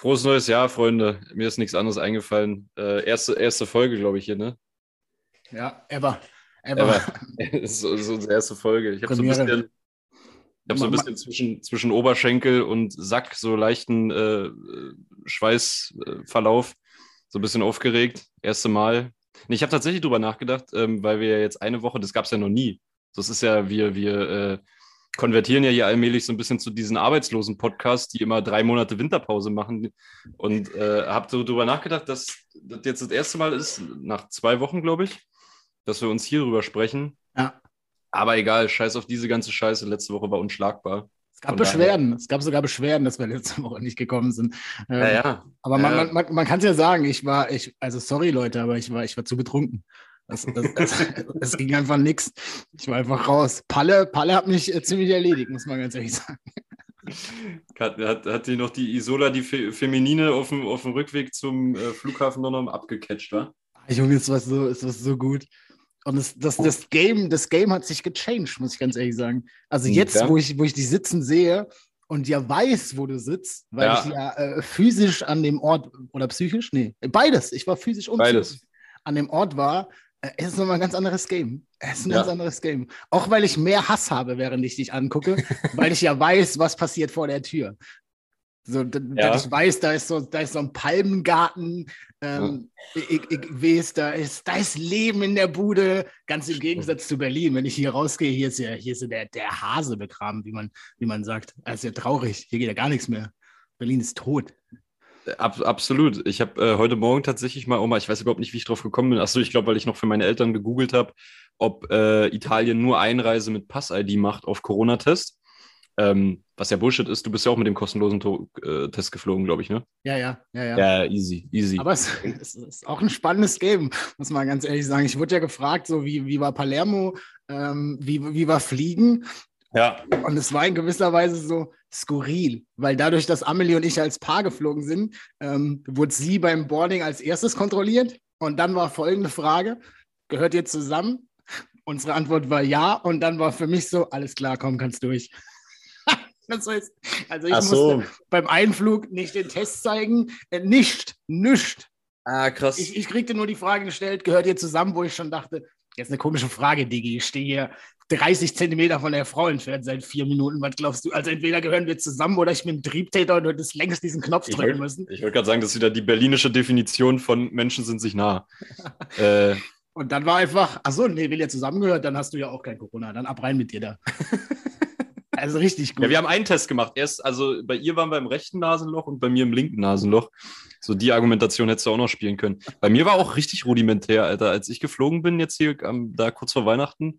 Frohes neues Jahr, Freunde. Mir ist nichts anderes eingefallen. Erste Folge, glaube ich, hier, ne? Ja, ever. Ever. So unsere erste Folge. Ich habe so ein Premiere. bisschen, ich hab so ein bisschen zwischen Oberschenkel und Sack so leichten Schweißverlauf, so ein bisschen aufgeregt. Erste Mal. Nee, ich habe tatsächlich drüber nachgedacht, weil wir ja jetzt eine Woche, das gab es ja noch nie. Das ist ja, wir konvertieren ja hier allmählich so ein bisschen zu diesen Arbeitslosen-Podcasts, die immer 3 Monate Winterpause machen. Und habe so drüber nachgedacht, dass das jetzt das erste Mal ist, nach 2 Wochen, glaube ich, dass wir uns hier drüber sprechen. Ja. Aber egal, scheiß auf diese ganze Scheiße. Letzte Woche war unschlagbar. Es gab Von Beschwerden. Es gab sogar Beschwerden, dass wir letzte Woche nicht gekommen sind. daher. Aber Ja. man kann es ja sagen, also sorry Leute, aber ich war zu betrunken. Es ging einfach nichts. Ich war einfach raus. Palle hat mich ziemlich erledigt, muss man ganz ehrlich sagen. Hat die noch die Isola, die Feminine, auf dem Rückweg zum Flughafen noch abgecatcht, wa? Junge, ist was so gut. Und das Game hat sich gechanged, muss ich ganz ehrlich sagen. Also jetzt, Ja. wo ich dich sitzen sehe und ja weiß, wo du sitzt, weil Ja. ich ja physisch an dem Ort, oder psychisch? Nee, beides. Ich war physisch und Beides. psychisch an dem Ort war, es ist nochmal ein ganz anderes Game. Es ist ein Ja. ganz anderes Game. Auch weil ich mehr Hass habe, während ich dich angucke, weil ich ja weiß, was passiert vor der Tür. So, dass ich weiß, da ist so ein Palmengarten, ich weiß, da ist Leben in der Bude, ganz im Gegensatz zu Berlin. Wenn ich hier rausgehe, hier ist der Hase begraben, wie man sagt. Das ist ja traurig, hier geht ja gar nichts mehr. Berlin ist tot. Absolut. Ich habe heute Morgen tatsächlich mal, Oma, ich weiß überhaupt nicht, wie ich drauf gekommen bin. Achso, ich glaube, weil ich noch für meine Eltern gegoogelt habe, ob Italien nur Einreise mit Pass-ID macht auf Corona-Test. Was ja Bullshit ist. Du bist ja auch mit dem kostenlosen Test geflogen, glaube ich, ne? Ja. Ja, easy. Aber es ist auch ein spannendes Game, muss man ganz ehrlich sagen. Ich wurde ja gefragt, so wie war Palermo, wie war Fliegen? Ja. Und es war in gewisser Weise so skurril, weil dadurch, dass Amelie und ich als Paar geflogen sind, wurde sie beim Boarding als erstes kontrolliert. Und dann war folgende Frage: Gehört ihr zusammen? Unsere Antwort war ja. Und dann war für mich so: Alles klar, komm, kannst durch. Das heißt, also ich musste beim Einflug nicht den Test zeigen, nicht. Ah, krass. Ich kriegte nur die Frage gestellt: Gehört ihr zusammen? Wo ich schon dachte, jetzt eine komische Frage, Digi. Ich stehe hier 30 Zentimeter von der Frau entfernt seit 4 Minuten. Was glaubst du? Also entweder gehören wir zusammen oder ich bin ein Triebtäter und du hättest längst diesen Knopf drücken müssen. Ich wollte gerade sagen, das ist wieder die berlinische Definition von Menschen sind sich nah. Und dann war einfach, achso, nee, will ja zusammengehört, dann hast du ja auch kein Corona. Dann ab rein mit dir da. Also richtig gut. Ja, wir haben einen Test gemacht. Also bei ihr waren wir im rechten Nasenloch und bei mir im linken Nasenloch. So die Argumentation hättest du auch noch spielen können. Bei mir war auch richtig rudimentär, Alter. Als ich geflogen bin, jetzt hier da kurz vor Weihnachten,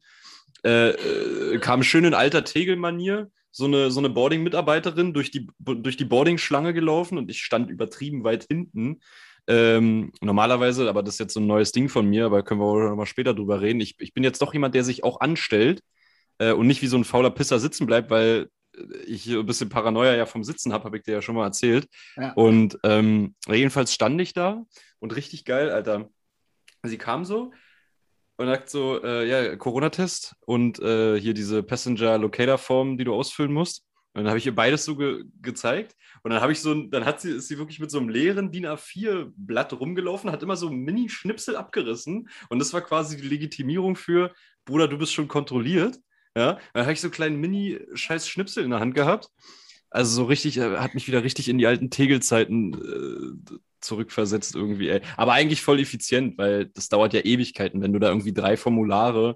kam schön in alter Tegel-Manier so eine Boarding-Mitarbeiterin durch die Boarding-Schlange gelaufen und ich stand übertrieben weit hinten. Normalerweise, aber das ist jetzt so ein neues Ding von mir, aber können wir auch noch mal später drüber reden. Ich bin jetzt doch jemand, der sich auch anstellt und nicht wie so ein fauler Pisser sitzen bleibt, weil ich ein bisschen Paranoia ja vom Sitzen habe ich dir ja schon mal erzählt. Ja. Und jedenfalls stand ich da und richtig geil, Alter. Sie kam so und sagt so, ja, Corona-Test und hier diese Passenger-Locator-Form, die du ausfüllen musst. Und dann habe ich ihr beides so gezeigt. Und dann ist sie wirklich mit so einem leeren DIN A4-Blatt rumgelaufen, hat immer so einen Mini-Schnipsel abgerissen. Und das war quasi die Legitimierung für, Bruder, du bist schon kontrolliert. Ja, dann habe ich so einen kleinen Mini-Scheiß-Schnipsel in der Hand gehabt. Also so richtig, hat mich wieder richtig in die alten Tegel-Zeiten zurückversetzt irgendwie, ey. Aber eigentlich voll effizient, weil das dauert ja Ewigkeiten, wenn du da irgendwie 3 Formulare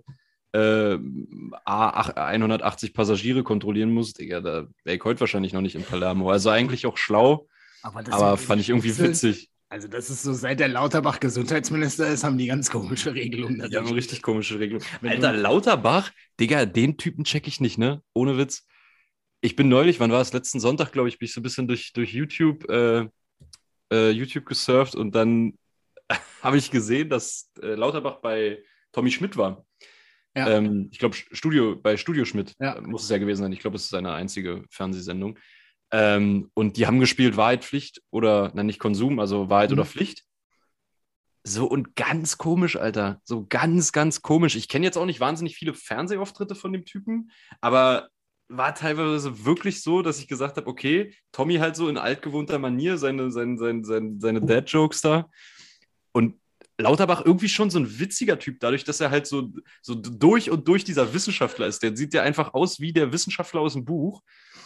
180 Passagiere kontrollieren musst. Digga, da wäre ich heute wahrscheinlich noch nicht in Palermo. Also eigentlich auch schlau, aber fand ich irgendwie witzig. Also das ist so, seit der Lauterbach Gesundheitsminister ist, haben die ganz komische Regelungen. Die haben richtig komische Regelungen. Alter, Lauterbach, Digga, den Typen check ich nicht, ne? Ohne Witz. Ich bin neulich, wann war es? Letzten Sonntag, glaube ich, bin ich so ein bisschen durch YouTube gesurft und dann habe ich gesehen, dass Lauterbach bei Tommy Schmidt war. Ja. Ich glaube, bei Studio Schmidt muss es ja gewesen sein. Ich glaube, es ist seine einzige Fernsehsendung. Und die haben gespielt Wahrheit, Pflicht oder, nicht Konsum, also Wahrheit oder Pflicht. So und ganz komisch, Alter. So ganz, ganz komisch. Ich kenne jetzt auch nicht wahnsinnig viele Fernsehauftritte von dem Typen, aber war teilweise wirklich so, dass ich gesagt habe, okay, Tommy halt so in altgewohnter Manier seine Dad-Jokes da und Lauterbach irgendwie schon so ein witziger Typ, dadurch, dass er halt so durch und durch dieser Wissenschaftler ist. Der sieht ja einfach aus wie der Wissenschaftler aus dem Buch.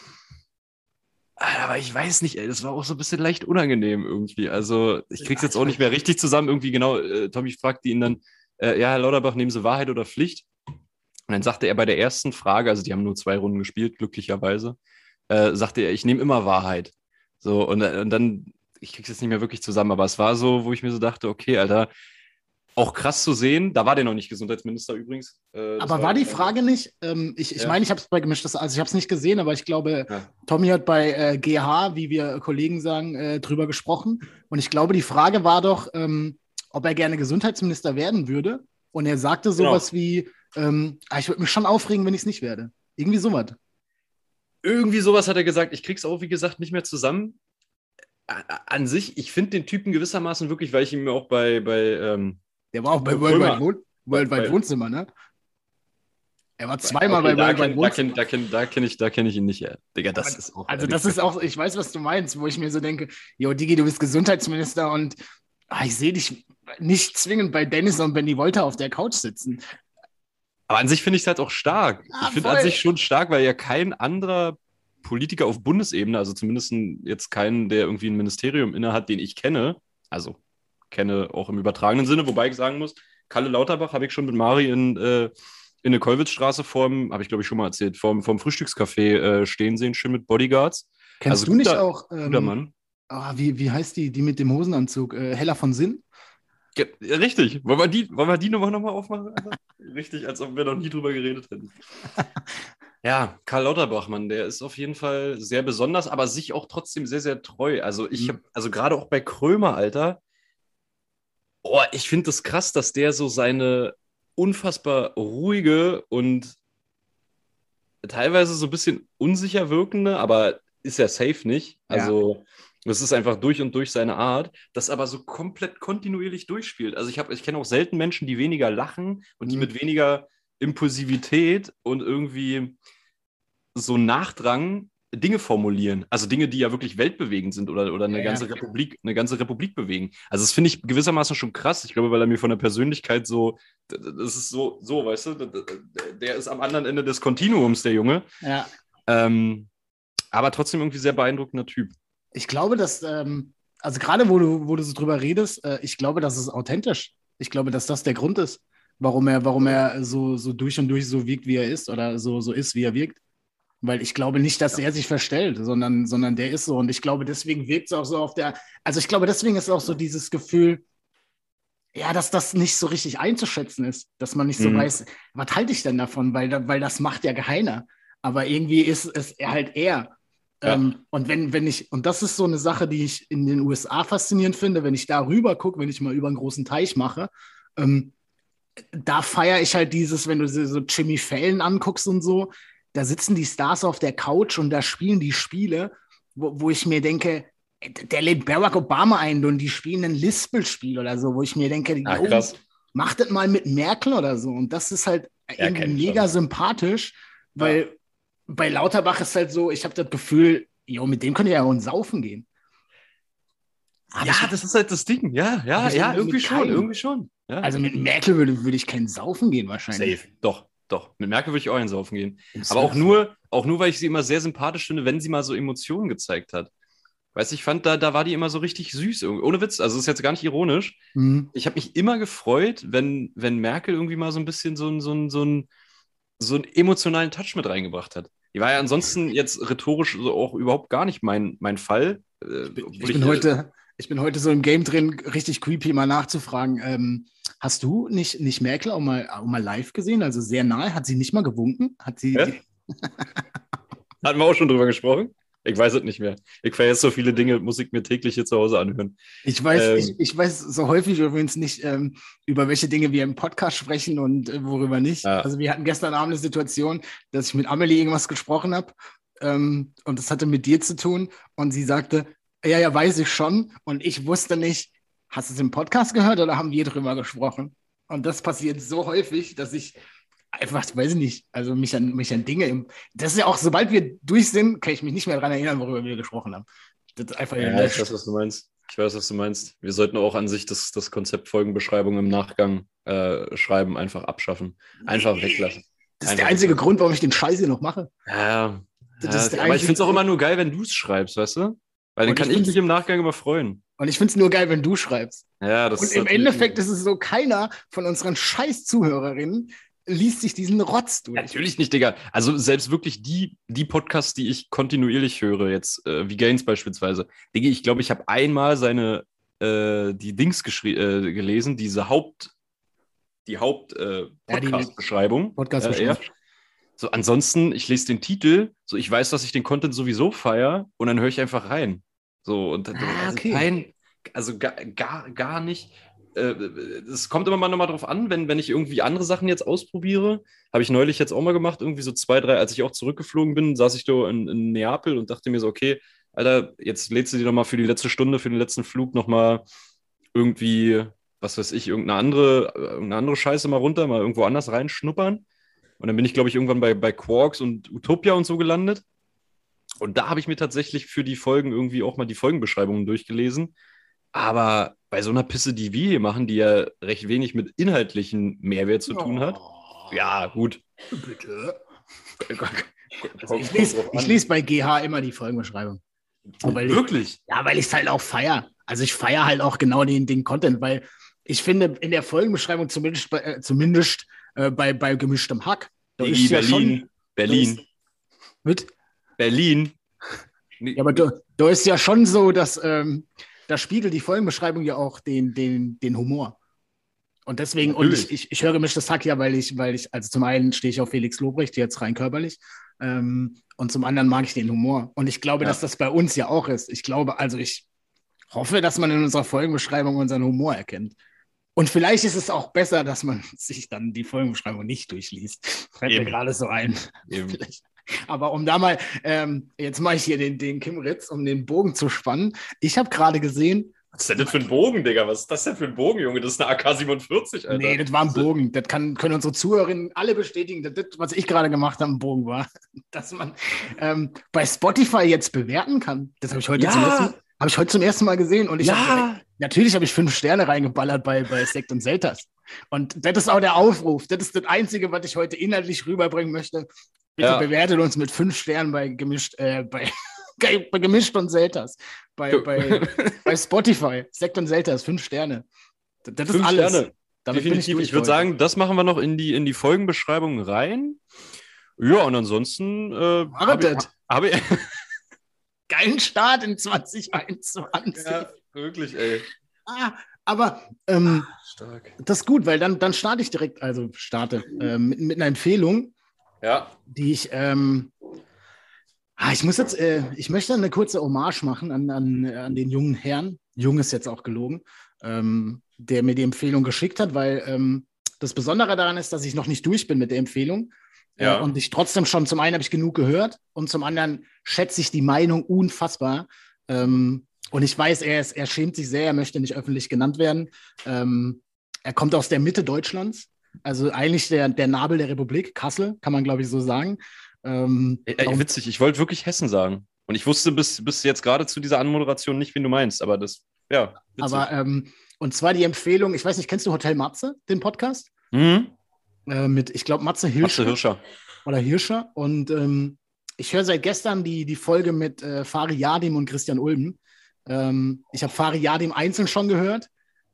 Aber ich weiß nicht, ey, das war auch so ein bisschen leicht unangenehm irgendwie. Also ich krieg's jetzt auch nicht mehr richtig zusammen. Irgendwie genau, Tommy fragte ihn dann, ja, Herr Lauterbach, nehmen Sie Wahrheit oder Pflicht? Und dann sagte er bei der ersten Frage, also die haben nur 2 Runden gespielt, glücklicherweise, sagte er, ich nehme immer Wahrheit. So, und dann, ich krieg's jetzt nicht mehr wirklich zusammen, aber es war so, wo ich mir so dachte, okay, Alter, auch krass zu sehen, da war der noch nicht Gesundheitsminister übrigens. Aber war die Frage nicht, ich meine, ich habe es bei Gemischtes, also ich habe es nicht gesehen, aber ich glaube, Tommy hat bei GH, wie wir Kollegen sagen, drüber gesprochen. Und ich glaube, die Frage war doch, ob er gerne Gesundheitsminister werden würde. Und er sagte sowas wie, ich würde mich schon aufregen, wenn ich es nicht werde. Irgendwie sowas. Irgendwie sowas hat er gesagt. Ich krieg's auch, wie gesagt, nicht mehr zusammen. An sich, ich finde den Typen gewissermaßen wirklich, weil ich ihn mir auch bei der war auch bei Worldwide Wohnzimmer, ne? Er war zweimal bei Worldwide Wohnzimmer. Da kenn ich ihn nicht, ja. Digga, das ist auch. Also, das ist auch, ich weiß, was du meinst, wo ich mir so denke, jo, Digi, du bist Gesundheitsminister und ich sehe dich nicht zwingend bei Dennis und Benny Wolter auf der Couch sitzen. Aber an sich finde ich es halt auch stark. Ja, ich finde an sich schon stark, weil ja kein anderer Politiker auf Bundesebene, also zumindest jetzt keinen, der irgendwie ein Ministerium innehat, den ich kenne, also kenne auch im übertragenen Sinne, wobei ich sagen muss, Kalle Lauterbach habe ich schon mit Mari in der Kollwitzstraße habe ich glaube ich schon mal erzählt, vorm Frühstückscafé stehen sehen, schön mit Bodyguards. Kennst du nicht auch, guter Mann. Wie heißt die mit dem Hosenanzug? Hella von Sinn? Richtig. Wollen wir die Nummer nochmal aufmachen? Richtig, als ob wir noch nie drüber geredet hätten. Ja, Karl Lauterbach, Mann, der ist auf jeden Fall sehr besonders, aber sich auch trotzdem sehr, sehr treu. Also also gerade auch bei Krömer, Alter, ich finde das krass, dass der so seine unfassbar ruhige und teilweise so ein bisschen unsicher wirkende, aber ist ja safe nicht. Also das ist einfach durch und durch seine Art, das aber so komplett kontinuierlich durchspielt. Also ich kenne auch selten Menschen, die weniger lachen und die mit weniger Impulsivität und irgendwie so Nachdrang Dinge formulieren. Also Dinge, die ja wirklich weltbewegend sind oder eine ganze Republik bewegen. Also das finde ich gewissermaßen schon krass. Ich glaube, weil er mir von der Persönlichkeit so, das ist so, weißt du, der ist am anderen Ende des Kontinuums, der Junge. Ja. Aber trotzdem irgendwie sehr beeindruckender Typ. Ich glaube, dass, also gerade wo du so drüber redest, ich glaube, das ist authentisch. Ich glaube, dass das der Grund ist, warum er so durch und durch so wirkt, wie er ist oder so ist, wie er wirkt. Weil ich glaube nicht, dass er sich verstellt, sondern der ist so. Und ich glaube, deswegen wirkt es auch so also ich glaube, deswegen ist auch so dieses Gefühl, ja, dass das nicht so richtig einzuschätzen ist, dass man nicht so weiß, was halte ich denn davon, weil das macht ja keiner. Aber irgendwie ist es halt er. Ja. Und und das ist so eine Sache, die ich in den USA faszinierend finde, wenn ich da rüber gucke, wenn ich mal über einen großen Teich mache, da feiere ich halt dieses, wenn du so Jimmy Fallon anguckst und so, da sitzen die Stars auf der Couch und da spielen die Spiele, wo ich mir denke, der lädt Barack Obama ein und die spielen ein Lispel-Spiel oder so, wo ich mir denke, krass. Macht das mal mit Merkel oder so. Und das ist halt irgendwie mega sympathisch, weil bei Lauterbach ist halt so, ich habe das Gefühl, mit dem könnt ihr ja auch ins Saufen gehen. Aber das ist halt das Ding. Ja, irgendwie schon. Ja. Also mit Merkel würde ich kein Saufen gehen wahrscheinlich. Safe, doch. Mit Merkel würde ich auch ins Saufen gehen. Aber auch nur, weil ich sie immer sehr sympathisch finde, wenn sie mal so Emotionen gezeigt hat. Weißt du, ich fand, da war die immer so richtig süß. Ohne Witz, also das ist jetzt gar nicht ironisch. Ich habe mich immer gefreut, wenn Merkel irgendwie mal so ein bisschen so einen emotionalen Touch mit reingebracht hat. Die war ja ansonsten jetzt rhetorisch so auch überhaupt gar nicht mein Fall. Ich bin heute so im Game drin, richtig creepy mal nachzufragen. Hast du nicht Merkel auch mal live gesehen? Also sehr nahe? Hat sie nicht mal gewunken? Hatten wir auch schon drüber gesprochen? Ich weiß es nicht mehr. Ich vergesse so viele Dinge, muss ich mir täglich hier zu Hause anhören. Ich weiß so häufig übrigens nicht, über welche Dinge wir im Podcast sprechen und worüber nicht. Ja. Also wir hatten gestern Abend eine Situation, dass ich mit Amelie irgendwas gesprochen habe und das hatte mit dir zu tun und sie sagte, ja, weiß ich schon und ich wusste nicht, hast du es im Podcast gehört oder haben wir drüber gesprochen? Und das passiert so häufig, dass ich einfach, weiß ich nicht, also mich an Dinge, das ist ja auch, sobald wir durch sind, kann ich mich nicht mehr daran erinnern, worüber wir gesprochen haben. Das ist einfach Ja, ich weiß, was du meinst. Wir sollten auch an sich das Konzept Folgenbeschreibung im Nachgang schreiben, einfach abschaffen. Einfach weglassen. Das ist der einzige Grund, warum ich den Scheiß hier noch mache. Ja, Das aber ich finde es auch immer nur geil, wenn du es schreibst, weißt du? Weil dann kann ich mich im Nachgang immer freuen. Und ich finde es nur geil, wenn du schreibst. Ja, das und im Endeffekt ist es so, keiner von unseren scheiß Zuhörerinnen liest sich diesen Rotz durch. Natürlich nicht, Digga. Also selbst wirklich die Podcasts, die ich kontinuierlich höre, jetzt wie Gaines beispielsweise. Digga, ich glaube, ich habe einmal die Dings gelesen, die Podcast-Beschreibung. Podcast-Beschreibung. So, ansonsten, ich lese den Titel, so ich weiß, dass ich den Content sowieso feiere und dann höre ich einfach rein. So, und okay. gar nicht. Es kommt immer mal nochmal drauf an, wenn ich irgendwie andere Sachen jetzt ausprobiere. Habe ich neulich jetzt auch mal gemacht, irgendwie so 2, 3, als ich auch zurückgeflogen bin, saß ich da in Neapel und dachte mir so, okay, Alter, jetzt lädst du dir nochmal für die letzte Stunde, für den letzten Flug nochmal irgendwie, was weiß ich, irgendeine andere Scheiße mal runter, mal irgendwo anders reinschnuppern. Und dann bin ich, glaube ich, irgendwann bei Quarks und Utopia und so gelandet. Und da habe ich mir tatsächlich für die Folgen irgendwie auch mal die Folgenbeschreibungen durchgelesen. Aber bei so einer Pisse, die wir hier machen, die ja recht wenig mit inhaltlichen Mehrwert zu tun hat. Ja, gut. Bitte. Also ich lese bei GH immer die Folgenbeschreibung. Wirklich? Weil ich es halt auch feiere. Also ich feiere halt auch genau den Content, weil ich finde, in der Folgenbeschreibung zumindest bei gemischtem Hack. Da ist ja Berlin. Mit? Berlin. Ja, aber da ist ja schon so, dass da spiegelt die Folgenbeschreibung ja auch den Humor. Und deswegen, natürlich. Und ich höre gemischtes Hack ja, weil ich, also zum einen stehe ich auf Felix Lobrecht, jetzt rein körperlich, und zum anderen mag ich den Humor. Und ich glaube, dass das bei uns ja auch ist. Ich hoffe, dass man in unserer Folgenbeschreibung unseren Humor erkennt. Und vielleicht ist es auch besser, dass man sich dann die Folgenbeschreibung nicht durchliest. Fällt mir gerade so ein. Aber um da mal, jetzt mache ich hier den Kim Ritz, um den Bogen zu spannen. Ich habe gerade gesehen. Was ist denn das für ein Bogen, Digga? Was ist das denn für ein Bogen, Junge? Das ist eine AK-47, Alter. Nee, das war ein Bogen. Das können unsere Zuhörerinnen alle bestätigen, dass das, was ich gerade gemacht habe, ein Bogen war. Dass man bei Spotify jetzt bewerten kann. Das habe ich heute zum ersten Mal gesehen. Und natürlich habe ich 5 Sterne reingeballert bei Sekt und Selters. Und das ist auch der Aufruf. Das ist das Einzige, was ich heute inhaltlich rüberbringen möchte. Bitte bewertet uns mit 5 Sternen bei Gemischt und Selters. Bei Spotify. Sekt und Selters, 5 Sterne. Das ist 5 alles. Sterne. Damit bin ich würde sagen, das machen wir noch in die Folgenbeschreibung rein. Ja, und ansonsten habe ich geilen Start in 2021. Ja, wirklich, ey. Aber stark. Das ist gut, weil dann starte ich direkt, mit einer Empfehlung, die ich ich möchte eine kurze Hommage machen an den jungen Herrn, jung ist jetzt auch gelogen, der mir die Empfehlung geschickt hat, weil das Besondere daran ist, dass ich noch nicht durch bin mit der Empfehlung. Und ich trotzdem schon, zum einen habe ich genug gehört und zum anderen schätze ich die Meinung unfassbar. Und ich weiß, er schämt sich sehr, er möchte nicht öffentlich genannt werden. Er kommt aus der Mitte Deutschlands, also eigentlich der Nabel der Republik, Kassel, kann man glaube ich so sagen. Witzig, ich wollte wirklich Hessen sagen. Und ich wusste bis jetzt gerade zu dieser Anmoderation nicht, wen du meinst, aber das, witzig. Aber, und zwar die Empfehlung, ich weiß nicht, kennst du Hotel Matze, den Podcast? Mit, ich glaube, Matze Hirscher. Oder Hirscher. Und ich höre seit gestern die Folge mit Fari Yadim und Christian Ulben. Ich habe Fari Yadim einzeln schon gehört.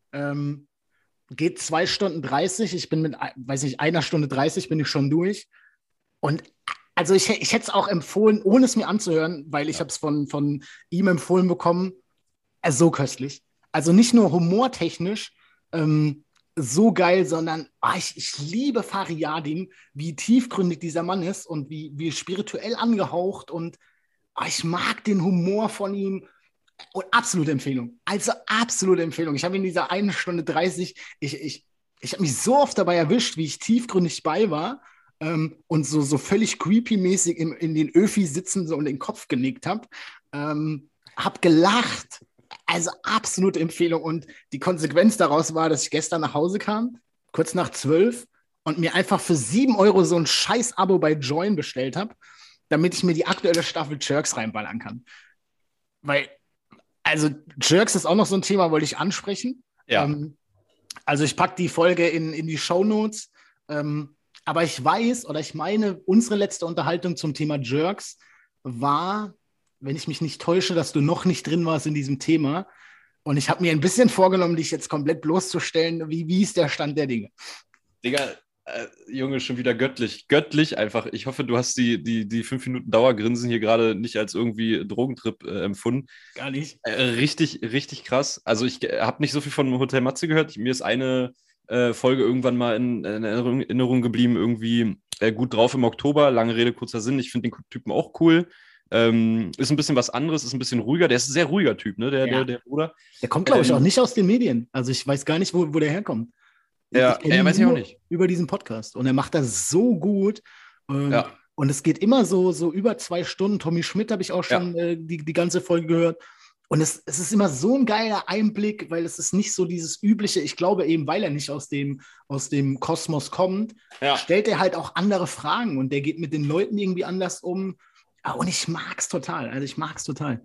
Geht 2 Stunden 30. Ich bin mit, 1 Stunde 30 bin ich schon durch. Und also ich hätte es auch empfohlen, ohne es mir anzuhören, weil ich habe es von ihm empfohlen bekommen. So köstlich. Also nicht nur humortechnisch, so geil, sondern ich liebe Fari Yadim, wie tiefgründig dieser Mann ist und wie spirituell angehaucht und ich mag den Humor von ihm und absolute Empfehlung. Also absolute Empfehlung. Ich habe in dieser 1 Stunde 30, ich habe mich so oft dabei erwischt, wie ich tiefgründig bei war und so völlig creepy-mäßig in den Öfi sitzen so und den Kopf genickt habe. Hab gelacht. Also absolute Empfehlung. Und die Konsequenz daraus war, dass ich gestern nach Hause kam, kurz nach 12, und mir einfach für 7 Euro so ein Scheiß-Abo bei Join bestellt habe, damit ich mir die aktuelle Staffel Jerks reinballern kann. Weil, also Jerks ist auch noch so ein Thema, wollte ich ansprechen. Ja. Also ich packe die Folge in die Shownotes. Aber ich weiß, oder ich meine, unsere letzte Unterhaltung zum Thema Jerks war, wenn ich mich nicht täusche, dass du noch nicht drin warst in diesem Thema. Und ich habe mir ein bisschen vorgenommen, dich jetzt komplett bloßzustellen. Wie ist der Stand der Dinge? Digga, Junge, schon wieder göttlich. Göttlich einfach. Ich hoffe, du hast die 5 Minuten Dauergrinsen hier gerade nicht als irgendwie Drogentrip empfunden. Gar nicht. Richtig, richtig krass. Also ich habe nicht so viel von Hotel Matze gehört. Mir ist eine Folge irgendwann mal in Erinnerung geblieben, irgendwie gut drauf im Oktober. Lange Rede, kurzer Sinn. Ich finde den Typen auch cool. Ist ein bisschen was anderes, ist ein bisschen ruhiger. Der ist ein sehr ruhiger Typ, ne? Der Bruder. Der kommt, glaube ich, auch nicht aus den Medien. Also ich weiß gar nicht, wo der herkommt. Ja, weiß ich auch nicht. Über diesen Podcast. Und er macht das so gut. Ja. Und es geht immer so über 2 Stunden. Tommy Schmidt habe ich auch schon die ganze Folge gehört. Und es ist immer so ein geiler Einblick, weil es ist nicht so dieses übliche, ich glaube eben, weil er nicht aus dem Kosmos kommt, stellt er halt auch andere Fragen und der geht mit den Leuten irgendwie anders um. Und ich mag es total. Also ich mag es total.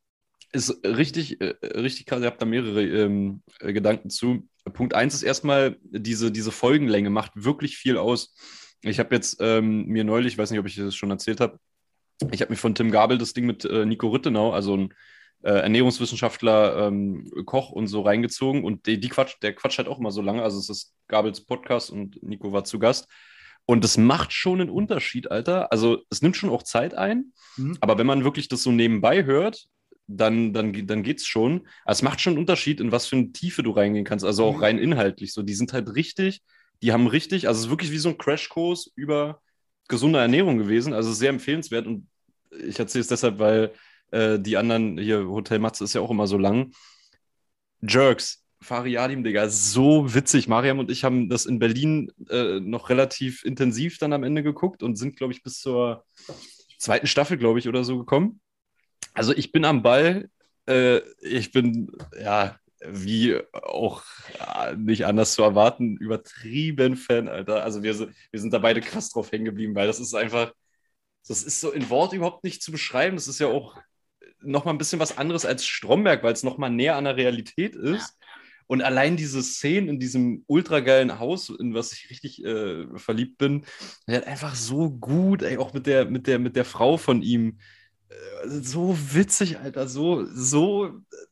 Ist richtig, richtig krass. Ihr habt da mehrere Gedanken zu. Punkt 1 ist erstmal, diese Folgenlänge macht wirklich viel aus. Ich habe jetzt mir neulich, ich weiß nicht, ob ich das schon erzählt habe, ich habe mir von Tim Gabel das Ding mit Nico Rittenau, also ein Ernährungswissenschaftler, Koch und so reingezogen und der quatscht halt auch immer so lange. Also es ist Gabels Podcast und Nico war zu Gast. Und das macht schon einen Unterschied, Alter. Also es nimmt schon auch Zeit ein, aber wenn man wirklich das so nebenbei hört, dann geht's schon. Also es macht schon einen Unterschied, in was für eine Tiefe du reingehen kannst, also auch rein inhaltlich. So, die sind halt richtig, also es ist wirklich wie so ein Crashkurs über gesunde Ernährung gewesen, also sehr empfehlenswert und ich erzähle es deshalb, weil die anderen, hier Hotel Matze ist ja auch immer so lang. Jerks, Fariadim, Digga, so witzig. Mariam und ich haben das in Berlin noch relativ intensiv dann am Ende geguckt und sind, glaube ich, bis zur 2. Staffel, glaube ich, oder so gekommen. Also ich bin am Ball. Ich bin, ja, wie auch nicht anders zu erwarten, übertrieben Fan, Alter. Also wir sind da beide krass drauf hängen geblieben, weil das ist einfach, das ist so in Wort überhaupt nicht zu beschreiben. Das ist ja auch nochmal ein bisschen was anderes als Stromberg, weil es nochmal näher an der Realität ist. Und allein diese Szene in diesem ultra geilen Haus, in was ich richtig verliebt bin, der hat einfach so gut, ey, auch mit der Frau von ihm, so witzig, Alter, so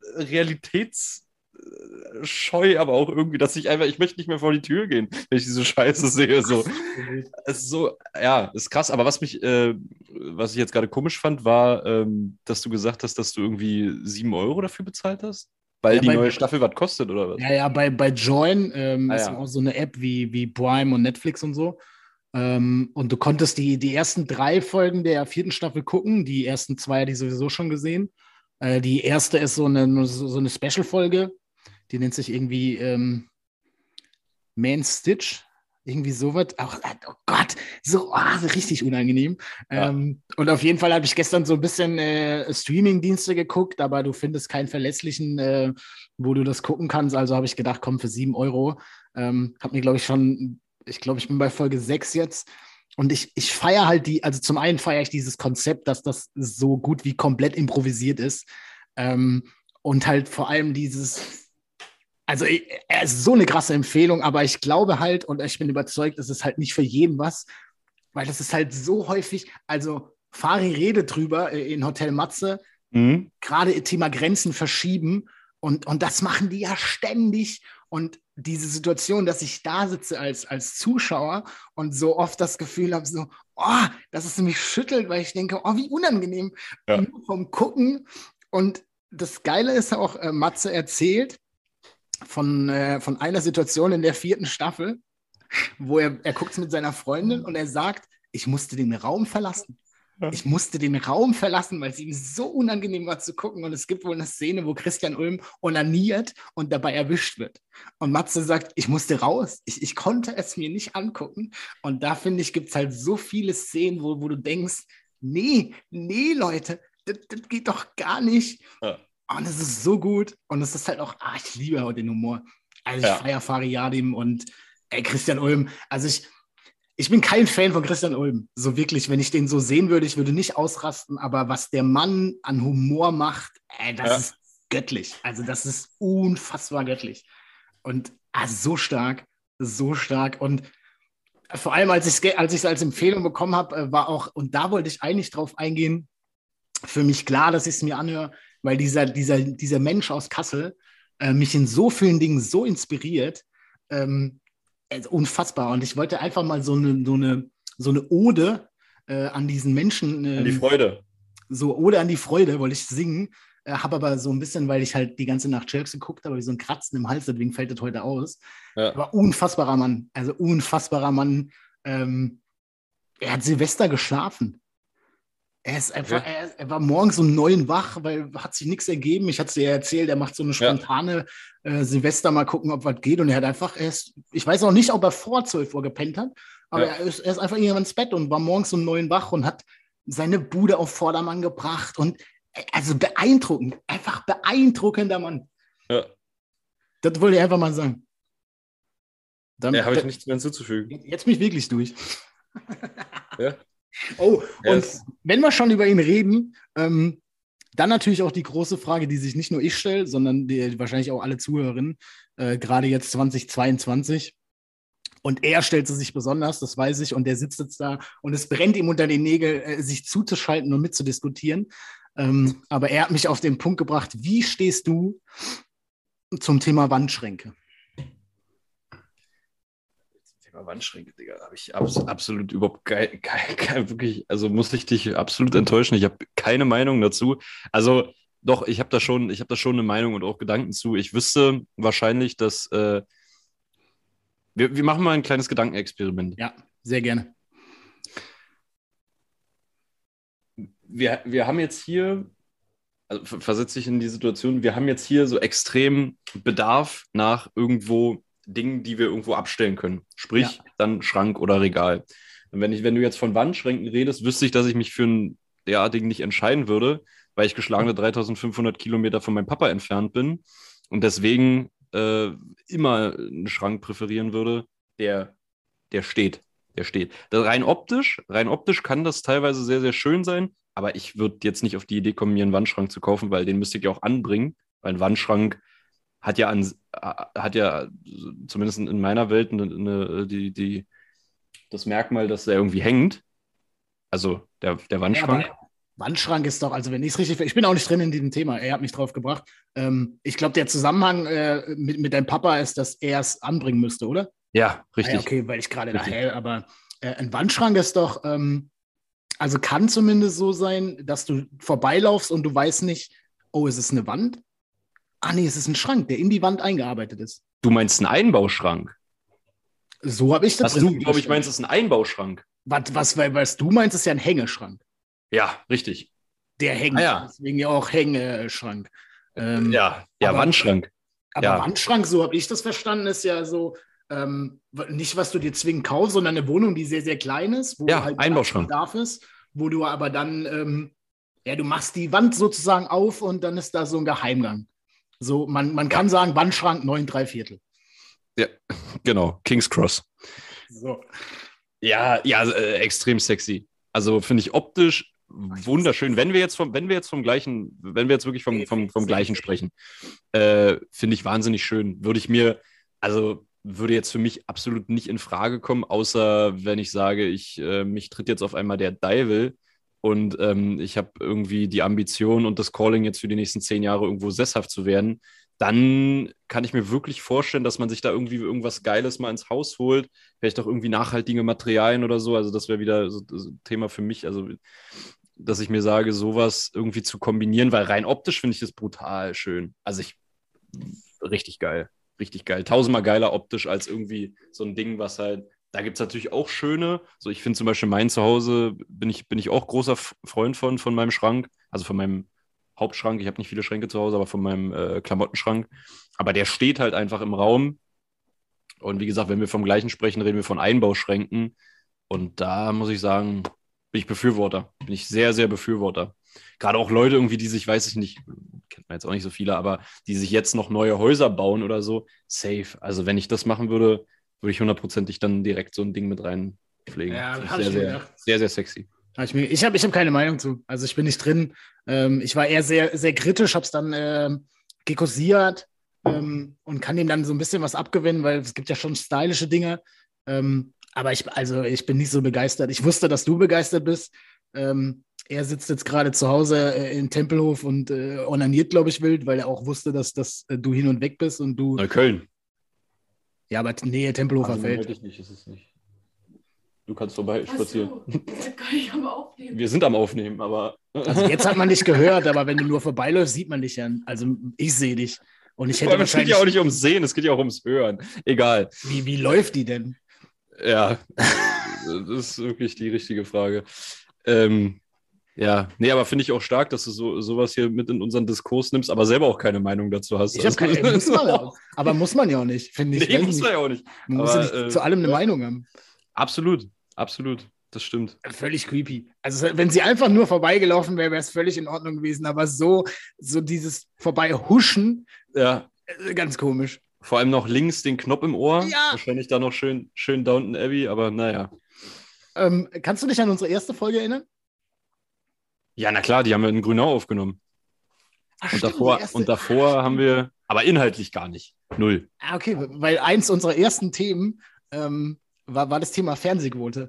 realitätsscheu, aber auch irgendwie, dass ich möchte nicht mehr vor die Tür gehen, wenn ich diese Scheiße sehe. So. Es ist so, ja, ist krass. Aber was ich jetzt gerade komisch fand, war, dass du gesagt hast, dass du irgendwie 7 Euro dafür bezahlt hast? Weil die neue Staffel was kostet, oder was? Ja, bei Join ist auch so eine App wie Prime und Netflix und so. Und du konntest die ersten 3 Folgen der 4. Staffel gucken. Die ersten 2 hatte ich sowieso schon gesehen. Die erste ist so eine Special-Folge. Die nennt sich irgendwie Man Stitch. Irgendwie sowas. Oh Gott, so richtig unangenehm. Ja. Und auf jeden Fall habe ich gestern so ein bisschen Streaming-Dienste geguckt, aber du findest keinen verlässlichen, wo du das gucken kannst. Also habe ich gedacht, komm, für 7 Euro. Habe mir, glaube ich bin bei Folge 6 jetzt. Und ich feiere halt also zum einen feiere ich dieses Konzept, dass das so gut wie komplett improvisiert ist. Und halt vor allem also er ist so eine krasse Empfehlung, aber ich glaube halt und ich bin überzeugt, es ist halt nicht für jeden was, weil das ist halt so häufig, also Fari redet drüber in Hotel Matze, gerade Thema Grenzen verschieben und das machen die ja ständig und diese Situation, dass ich da sitze als Zuschauer und so oft das Gefühl habe, so, dass es mich schüttelt, weil ich denke, wie unangenehm, nur vom Gucken und das Geile ist auch, Matze erzählt, von einer Situation in der 4. Staffel, wo er guckt mit seiner Freundin und er sagt, ich musste den Raum verlassen. Ich musste den Raum verlassen, weil es ihm so unangenehm war zu gucken. Und es gibt wohl eine Szene, wo Christian Ulm onaniert und dabei erwischt wird. Und Matze sagt, ich musste raus. Ich konnte es mir nicht angucken. Und da, finde ich, gibt es halt so viele Szenen, wo du denkst, nee, Leute, das geht doch gar nicht. Ja. Und es ist so gut. Und es ist halt auch, ich liebe heute den Humor. Also ich feiere Fariadim und Christian Ulm. Also ich bin kein Fan von Christian Ulm. So wirklich, wenn ich den so sehen würde, ich würde nicht ausrasten, aber was der Mann an Humor macht, das ist göttlich. Also das ist unfassbar göttlich. Und so stark, so stark. Und vor allem, als ich es als Empfehlung bekommen habe, war auch, und da wollte ich eigentlich drauf eingehen, für mich klar, dass ich es mir anhöre, weil dieser Mensch aus Kassel mich in so vielen Dingen so inspiriert, unfassbar. Und ich wollte einfach mal so eine Ode an diesen Menschen. An die Freude. So Ode an die Freude wollte ich singen. Habe aber so ein bisschen, weil ich halt die ganze Nacht Jerks geguckt habe, so ein Kratzen im Hals, deswegen fällt das heute aus. Ja. Aber unfassbarer Mann. Also unfassbarer Mann. Er hat Silvester geschlafen. Er ist einfach, er war morgens um 9 wach, weil hat sich nichts ergeben. Ich hatte es dir erzählt, er macht so eine spontane Silvester, mal gucken, ob was geht. Und er hat einfach, ich weiß auch nicht, ob er vor 12 Uhr gepennt hat, aber er ist einfach irgendwann ins Bett und war morgens um 9 wach und hat seine Bude auf Vordermann gebracht. Und also beeindruckend, einfach beeindruckender Mann. Ja. Das wollte ich einfach mal sagen. Dann habe ich nichts mehr hinzuzufügen. Jetzt bin ich wirklich durch. Ja. Oh, und wenn wir schon über ihn reden, dann natürlich auch die große Frage, die sich nicht nur ich stelle, sondern wahrscheinlich auch alle Zuhörerinnen, gerade jetzt 2022. Und er stellt sie sich besonders, das weiß ich, und der sitzt jetzt da und es brennt ihm unter den Nägeln, sich zuzuschalten und mitzudiskutieren. Aber er hat mich auf den Punkt gebracht, wie stehst du zum Thema Wandschränke? Wandschränke, Digga, da habe ich absolut überhaupt kein wirklich, also muss ich dich absolut enttäuschen. Ich habe keine Meinung dazu. Also doch, ich habe da schon eine Meinung und auch Gedanken zu. Ich wüsste wahrscheinlich, dass wir machen mal ein kleines Gedankenexperiment. Ja, sehr gerne. Wir haben jetzt hier, also versetze dich in die Situation, wir haben jetzt hier so extrem Bedarf nach irgendwo Dingen, die wir irgendwo abstellen können. Sprich, dann Schrank oder Regal. Und wenn du jetzt von Wandschränken redest, wüsste ich, dass ich mich für einen derartigen nicht entscheiden würde, weil ich geschlagene 3500 Kilometer von meinem Papa entfernt bin und deswegen immer einen Schrank präferieren würde, der steht. Der steht. Rein optisch kann das teilweise sehr, sehr schön sein, aber ich würde jetzt nicht auf die Idee kommen, mir einen Wandschrank zu kaufen, weil den müsste ich ja auch anbringen, weil ein Wandschrank hat ja zumindest in meiner Welt das Merkmal, dass er irgendwie hängt. Also der Wandschrank. Ja, Wandschrank ist doch, also wenn ich es richtig, ich bin auch nicht drin in diesem Thema, er hat mich drauf gebracht. Ich glaube, der Zusammenhang mit deinem Papa ist, dass er es anbringen müsste, oder? Ja, richtig. Okay, weil ich gerade daher, aber ein Wandschrank ist doch, also kann zumindest so sein, dass du vorbeilaufst und du weißt nicht, oh, ist es eine Wand? Ah, nee, es ist ein Schrank, der in die Wand eingearbeitet ist. Du meinst einen Einbauschrank? So habe ich das. Was du, glaube ich, meinst, ist ein Einbauschrank. Was du meinst, ist ja ein Hängeschrank. Ja, richtig. Der hängt, deswegen ja auch Hängeschrank. Aber, Wandschrank. Aber Wandschrank, so habe ich das verstanden, ist ja so, nicht, was du dir zwingend kaufst, sondern eine Wohnung, die sehr, sehr klein ist, wo halt Einbauschrank Bedarf ist, wo du aber dann, du machst die Wand sozusagen auf und dann ist da so ein Geheimgang. So, man kann sagen, Wandschrank 9 3/4. Ja, genau, King's Cross. So. Ja, extrem sexy. Also finde ich optisch wunderschön. Wenn wir jetzt wirklich vom Gleichen sprechen, finde ich wahnsinnig schön. Würde jetzt für mich absolut nicht in Frage kommen, außer wenn ich sage, mich tritt jetzt auf einmal der Deivel und ich habe irgendwie die Ambition und das Calling jetzt für die nächsten 10 Jahre irgendwo sesshaft zu werden, dann kann ich mir wirklich vorstellen, dass man sich da irgendwie irgendwas Geiles mal ins Haus holt, vielleicht auch irgendwie nachhaltige Materialien oder so. Also das wäre wieder so ein Thema für mich, also dass ich mir sage, sowas irgendwie zu kombinieren, weil rein optisch finde ich das brutal schön. Also richtig geil. Richtig geil. 1000-mal geiler optisch als irgendwie so ein Ding, was halt, da gibt es natürlich auch schöne, so ich finde zum Beispiel mein Zuhause, bin ich auch großer Freund von meinem Schrank, also von meinem Hauptschrank, ich habe nicht viele Schränke zu Hause, aber von meinem Klamottenschrank, aber der steht halt einfach im Raum und wie gesagt, wenn wir vom Gleichen sprechen, reden wir von Einbauschränken und da muss ich sagen, bin ich sehr, sehr Befürworter. Gerade auch Leute irgendwie, die sich, weiß ich nicht, kennt man jetzt auch nicht so viele, aber die sich jetzt noch neue Häuser bauen oder so, safe. Also wenn ich das machen würde, würde ich hundertprozentig dann direkt so ein Ding mit pflegen. Ja, habe ich mir gedacht. Sehr, sehr sexy. Ich hab keine Meinung zu. Also ich bin nicht drin. Ich war eher sehr, sehr kritisch, habe es dann gekursiert und kann dem dann so ein bisschen was abgewinnen, weil es gibt ja schon stylische Dinge. Aber ich bin nicht so begeistert. Ich wusste, dass du begeistert bist. Er sitzt jetzt gerade zu Hause in Tempelhof und onaniert, glaube ich, wild, weil er auch wusste, dass du hin und weg bist und du. Neukölln. Ja, aber Nähe Tempelhofer Also, Feld. ich nicht, ist es nicht. Du kannst vorbei spazieren. Ihr seid gar nicht am Aufnehmen. Wir sind am Aufnehmen, aber. Also jetzt hat man dich gehört, aber wenn du nur vorbeiläufst, sieht man dich ja. Also ich sehe dich. Und ich hätte es geht wahrscheinlich. ja auch nicht ums Sehen, es geht ja auch ums Hören. Egal. Wie läuft die denn? Ja, das ist wirklich die richtige Frage. Ja, nee, aber finde ich auch stark, dass du sowas hier mit in unseren Diskurs nimmst, aber selber auch keine Meinung dazu hast. Ich habe keine, aber muss man ja auch nicht, finde ich. Nee, muss man ja auch nicht. Man muss ja nicht zu allem eine Meinung haben. Absolut, das stimmt. Völlig creepy. Also wenn sie einfach nur vorbeigelaufen wäre, wäre es völlig in Ordnung gewesen, aber so dieses Vorbeihuschen, ja, ganz komisch. Vor allem noch links den Knopf im Ohr. Ja. Wahrscheinlich da noch schön Downton Abbey, aber naja. Kannst du dich an unsere erste Folge erinnern? Ja, na klar, die haben wir in Grünau aufgenommen. Ach, und davor haben wir, aber inhaltlich gar nicht. Null. Ah, okay, weil eins unserer ersten Themen war das Thema Fernsehquote.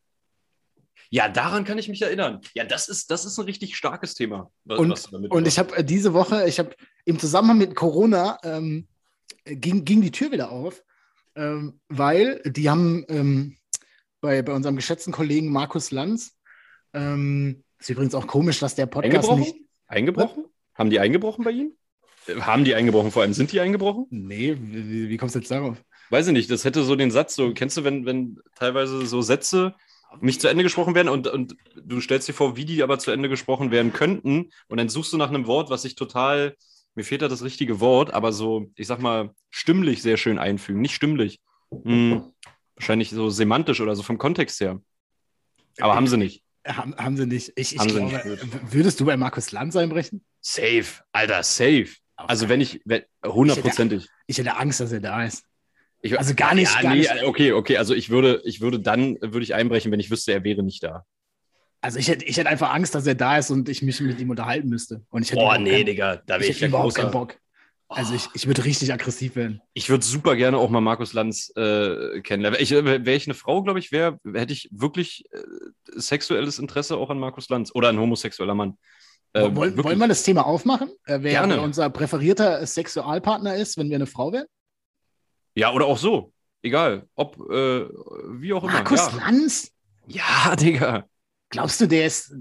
Ja, daran kann ich mich erinnern. Ja, das ist ein richtig starkes Thema. Und ich habe diese Woche, im Zusammenhang mit Corona ging die Tür wieder auf, weil die haben bei unserem geschätzten Kollegen Markus Lanz, ist übrigens auch komisch, dass der Podcast Eingebrochen? Haben die eingebrochen bei Ihnen? Haben die eingebrochen? Vor allem sind die eingebrochen? Nee, wie kommst du jetzt darauf? Weiß ich nicht, das hätte so den Satz, so kennst du, wenn teilweise so Sätze nicht zu Ende gesprochen werden und du stellst dir vor, wie die aber zu Ende gesprochen werden könnten und dann suchst du nach einem Wort, was sich total, mir fehlt da das richtige Wort, aber so, ich sag mal, stimmlich sehr schön einfügen, nicht stimmlich. Wahrscheinlich so semantisch oder so vom Kontext her. Aber haben sie nicht. Haben sie nicht. Ich glaube, würdest du bei Markus Lanz einbrechen? Safe, Alter, safe. Okay. Also hundertprozentig. Ich hätte Angst, dass er da ist. Also gar nicht. Okay, also ich würde einbrechen, wenn ich wüsste, er wäre nicht da. Also ich hätte einfach Angst, dass er da ist und ich mich mit ihm unterhalten müsste. Und ich hätte Digga, da wäre ich ja überhaupt keinen Bock. Also ich würde richtig aggressiv werden. Ich würde super gerne auch mal Markus Lanz kennenlernen. Wäre ich eine Frau, glaube ich, hätte ich wirklich sexuelles Interesse auch an Markus Lanz oder ein homosexueller Mann. Wollen wir das Thema aufmachen? Gerne. Wer unser präferierter Sexualpartner ist, wenn wir eine Frau wären? Ja, oder auch so. Egal. Ob, wie auch immer. Markus Lanz? Ja, Digga. Glaubst du, der ist,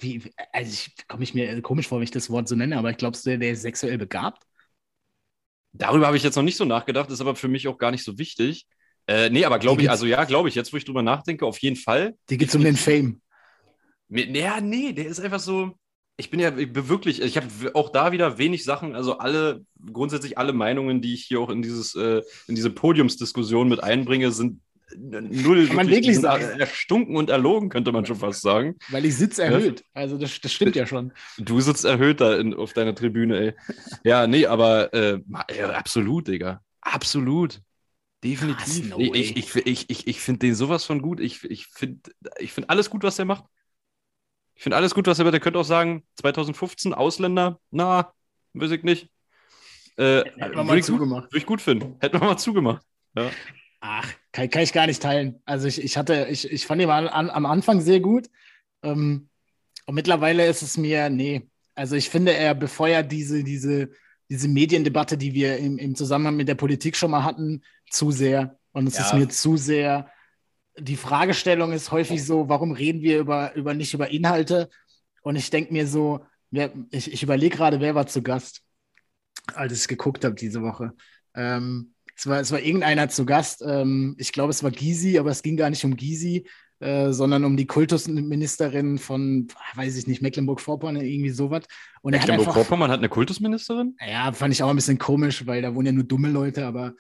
komme ich mir komisch vor, wenn ich das Wort so nenne, aber glaubst du, der ist sexuell begabt? Darüber habe ich jetzt noch nicht so nachgedacht, ist aber für mich auch gar nicht so wichtig. Nee, aber glaube ich, jetzt wo ich drüber nachdenke, auf jeden Fall. Die geht es um den Fame. Nee, der ist einfach so, ich habe auch da wieder wenig Sachen, also grundsätzlich alle Meinungen, die ich hier auch in diese Podiumsdiskussion mit einbringe, sind null. Kann man wirklich sagen. Erstunken und erlogen, könnte man schon fast sagen. Weil ich sitze erhöht. Also das stimmt ja schon. Du sitzt erhöht da auf deiner Tribüne, ey. Ja, nee, aber absolut, Digga. Absolut. Definitiv. Ich finde den sowas von gut. Ich find alles gut, was er macht. Ich finde alles gut, was er macht. Der könnte auch sagen, 2015 Ausländer, weiß ich nicht. Hätten wir mal zugemacht. Würde ich gut finden. Hätten wir mal zugemacht. Ja. Ach, kann ich gar nicht teilen. Also ich fand ihn am Anfang sehr gut. Und mittlerweile ist es mir, also ich finde, er befeuert diese Mediendebatte, die wir im Zusammenhang mit der Politik schon mal hatten, zu sehr. Und es ist mir zu sehr, die Fragestellung ist häufig so, warum reden wir nicht über Inhalte? Und ich denke mir so, ich überlege gerade, wer war zu Gast, als ich geguckt habe diese Woche. Es war irgendeiner zu Gast, ich glaube, es war Gysi, aber es ging gar nicht um Gysi, sondern um die Kultusministerin von, weiß ich nicht, Mecklenburg-Vorpommern, irgendwie sowas. Mecklenburg-Vorpommern hat eine Kultusministerin? Ja, fand ich auch ein bisschen komisch, weil da wohnen ja nur dumme Leute, aber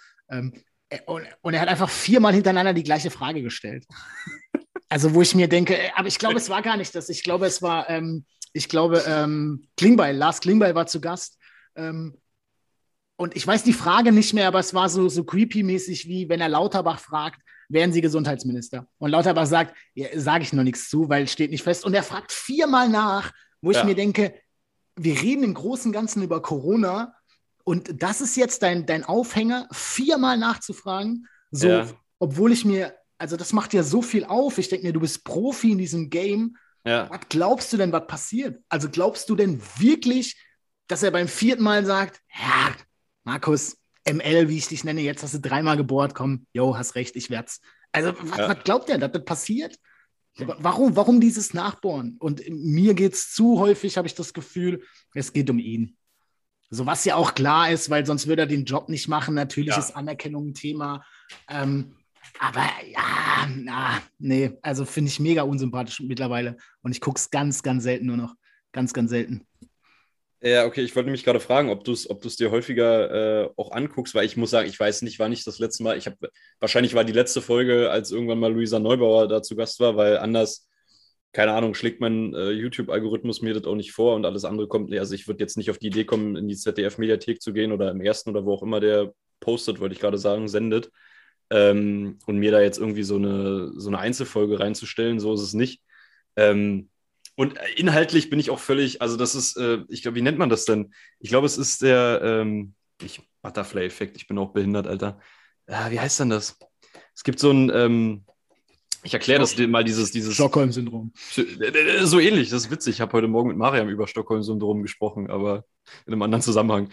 und er hat einfach 4-mal hintereinander die gleiche Frage gestellt. Also wo ich mir denke, aber ich glaube, es war gar nicht das. Ich glaube, es war, Klingbeil, Lars Klingbeil war zu Gast. Und ich weiß die Frage nicht mehr, aber es war so creepy-mäßig, wie wenn er Lauterbach fragt, werden Sie Gesundheitsminister? Und Lauterbach sagt, ja, sage ich noch nichts zu, weil es steht nicht fest. Und er fragt 4-mal nach, wo ich mir denke, wir reden im Großen und Ganzen über Corona und das ist jetzt dein Aufhänger, 4-mal nachzufragen, so, obwohl also das macht ja so viel auf. Ich denke mir, du bist Profi in diesem Game. Ja. Was glaubst du denn, was passiert? Also glaubst du denn wirklich, dass er beim 4. Mal sagt, ja, Markus, ML, wie ich dich nenne, jetzt hast du 3-mal gebohrt, komm, jo, hast recht, ich werd's. Also, was glaubt der, dass das passiert? Warum dieses Nachbohren? Und mir geht's zu häufig, habe ich das Gefühl, es geht um ihn. So, was ja auch klar ist, weil sonst würde er den Job nicht machen. Natürlich ist Anerkennung ein Thema. Aber nee, also finde ich mega unsympathisch mittlerweile. Und ich gucke es ganz, ganz selten nur noch. Ganz, ganz selten. Ja, okay, ich wollte mich gerade fragen, ob du es dir häufiger auch anguckst, weil ich muss sagen, ich weiß nicht, wann ich das letzte Mal, wahrscheinlich war die letzte Folge, als irgendwann mal Luisa Neubauer da zu Gast war, weil anders, keine Ahnung, schlägt mein YouTube-Algorithmus mir das auch nicht vor und alles andere kommt, also ich würde jetzt nicht auf die Idee kommen, in die ZDF-Mediathek zu gehen oder im Ersten oder wo auch immer der postet, wollte ich gerade sagen, sendet und mir da jetzt irgendwie so eine Einzelfolge reinzustellen, so ist es nicht. Und inhaltlich bin ich auch völlig, also das ist, ich glaube, wie nennt man das denn? Ich glaube, es ist der, Butterfly-Effekt, ich bin auch behindert, Alter. Wie heißt denn das? Es gibt so ein, ich erkläre das dir mal, dieses Stockholm-Syndrom. So ähnlich, das ist witzig. Ich habe heute Morgen mit Mariam über Stockholm-Syndrom gesprochen, aber in einem anderen Zusammenhang.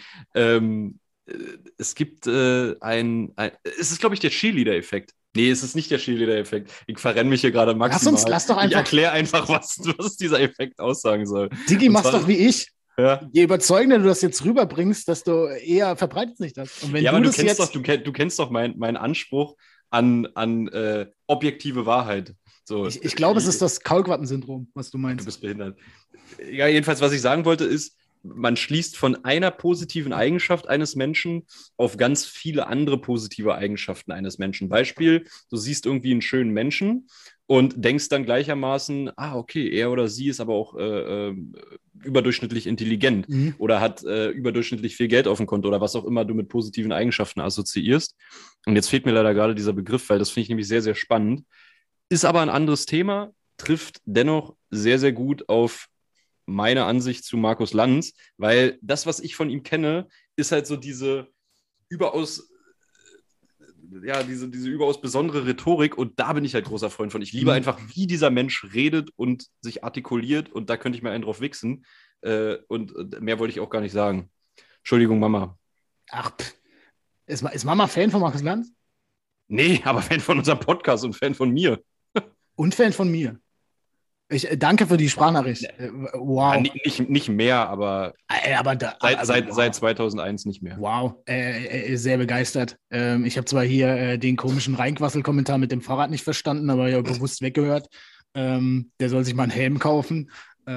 Es gibt es ist, glaube ich, der Cheerleader-Effekt. Nee, es ist nicht der Cheerleader-Effekt. Ich verrenne mich hier gerade maximal. Lass doch einfach. Ich erkläre einfach, was dieser Effekt aussagen soll. Digi, mach's doch wie ich. Ja. Je überzeugender du das jetzt rüberbringst, desto eher verbreitet sich das. Und wenn aber du kennst doch meinen Anspruch an objektive Wahrheit. So, ich glaube, es ist das Kaulquappen-Syndrom, was du meinst. Du bist behindert. Ja, jedenfalls, was ich sagen wollte, ist, man schließt von einer positiven Eigenschaft eines Menschen auf ganz viele andere positive Eigenschaften eines Menschen. Beispiel, du siehst irgendwie einen schönen Menschen und denkst dann gleichermaßen, okay, er oder sie ist aber auch überdurchschnittlich intelligent oder hat überdurchschnittlich viel Geld auf dem Konto oder was auch immer du mit positiven Eigenschaften assoziierst. Und jetzt fehlt mir leider gerade dieser Begriff, weil das finde ich nämlich sehr, sehr spannend. Ist aber ein anderes Thema, trifft dennoch sehr, sehr gut auf meine Ansicht zu Markus Lanz, weil das, was ich von ihm kenne, ist halt so diese überaus besondere Rhetorik und da bin ich halt großer Freund von. Ich liebe einfach, wie dieser Mensch redet und sich artikuliert und da könnte ich mir einen drauf wichsen und mehr wollte ich auch gar nicht sagen. Entschuldigung, Mama. Ach, ist Mama Fan von Markus Lanz? Nee, aber Fan von unserem Podcast und Fan von mir. Und Fan von mir. Ich danke für die Sprachnachricht. Wow. Ja, nicht mehr, aber seit 2001 nicht mehr. Wow, sehr begeistert. Ich habe zwar hier den komischen Reinquassel-Kommentar mit dem Fahrrad nicht verstanden, aber ja bewusst weggehört. Der soll sich mal einen Helm kaufen.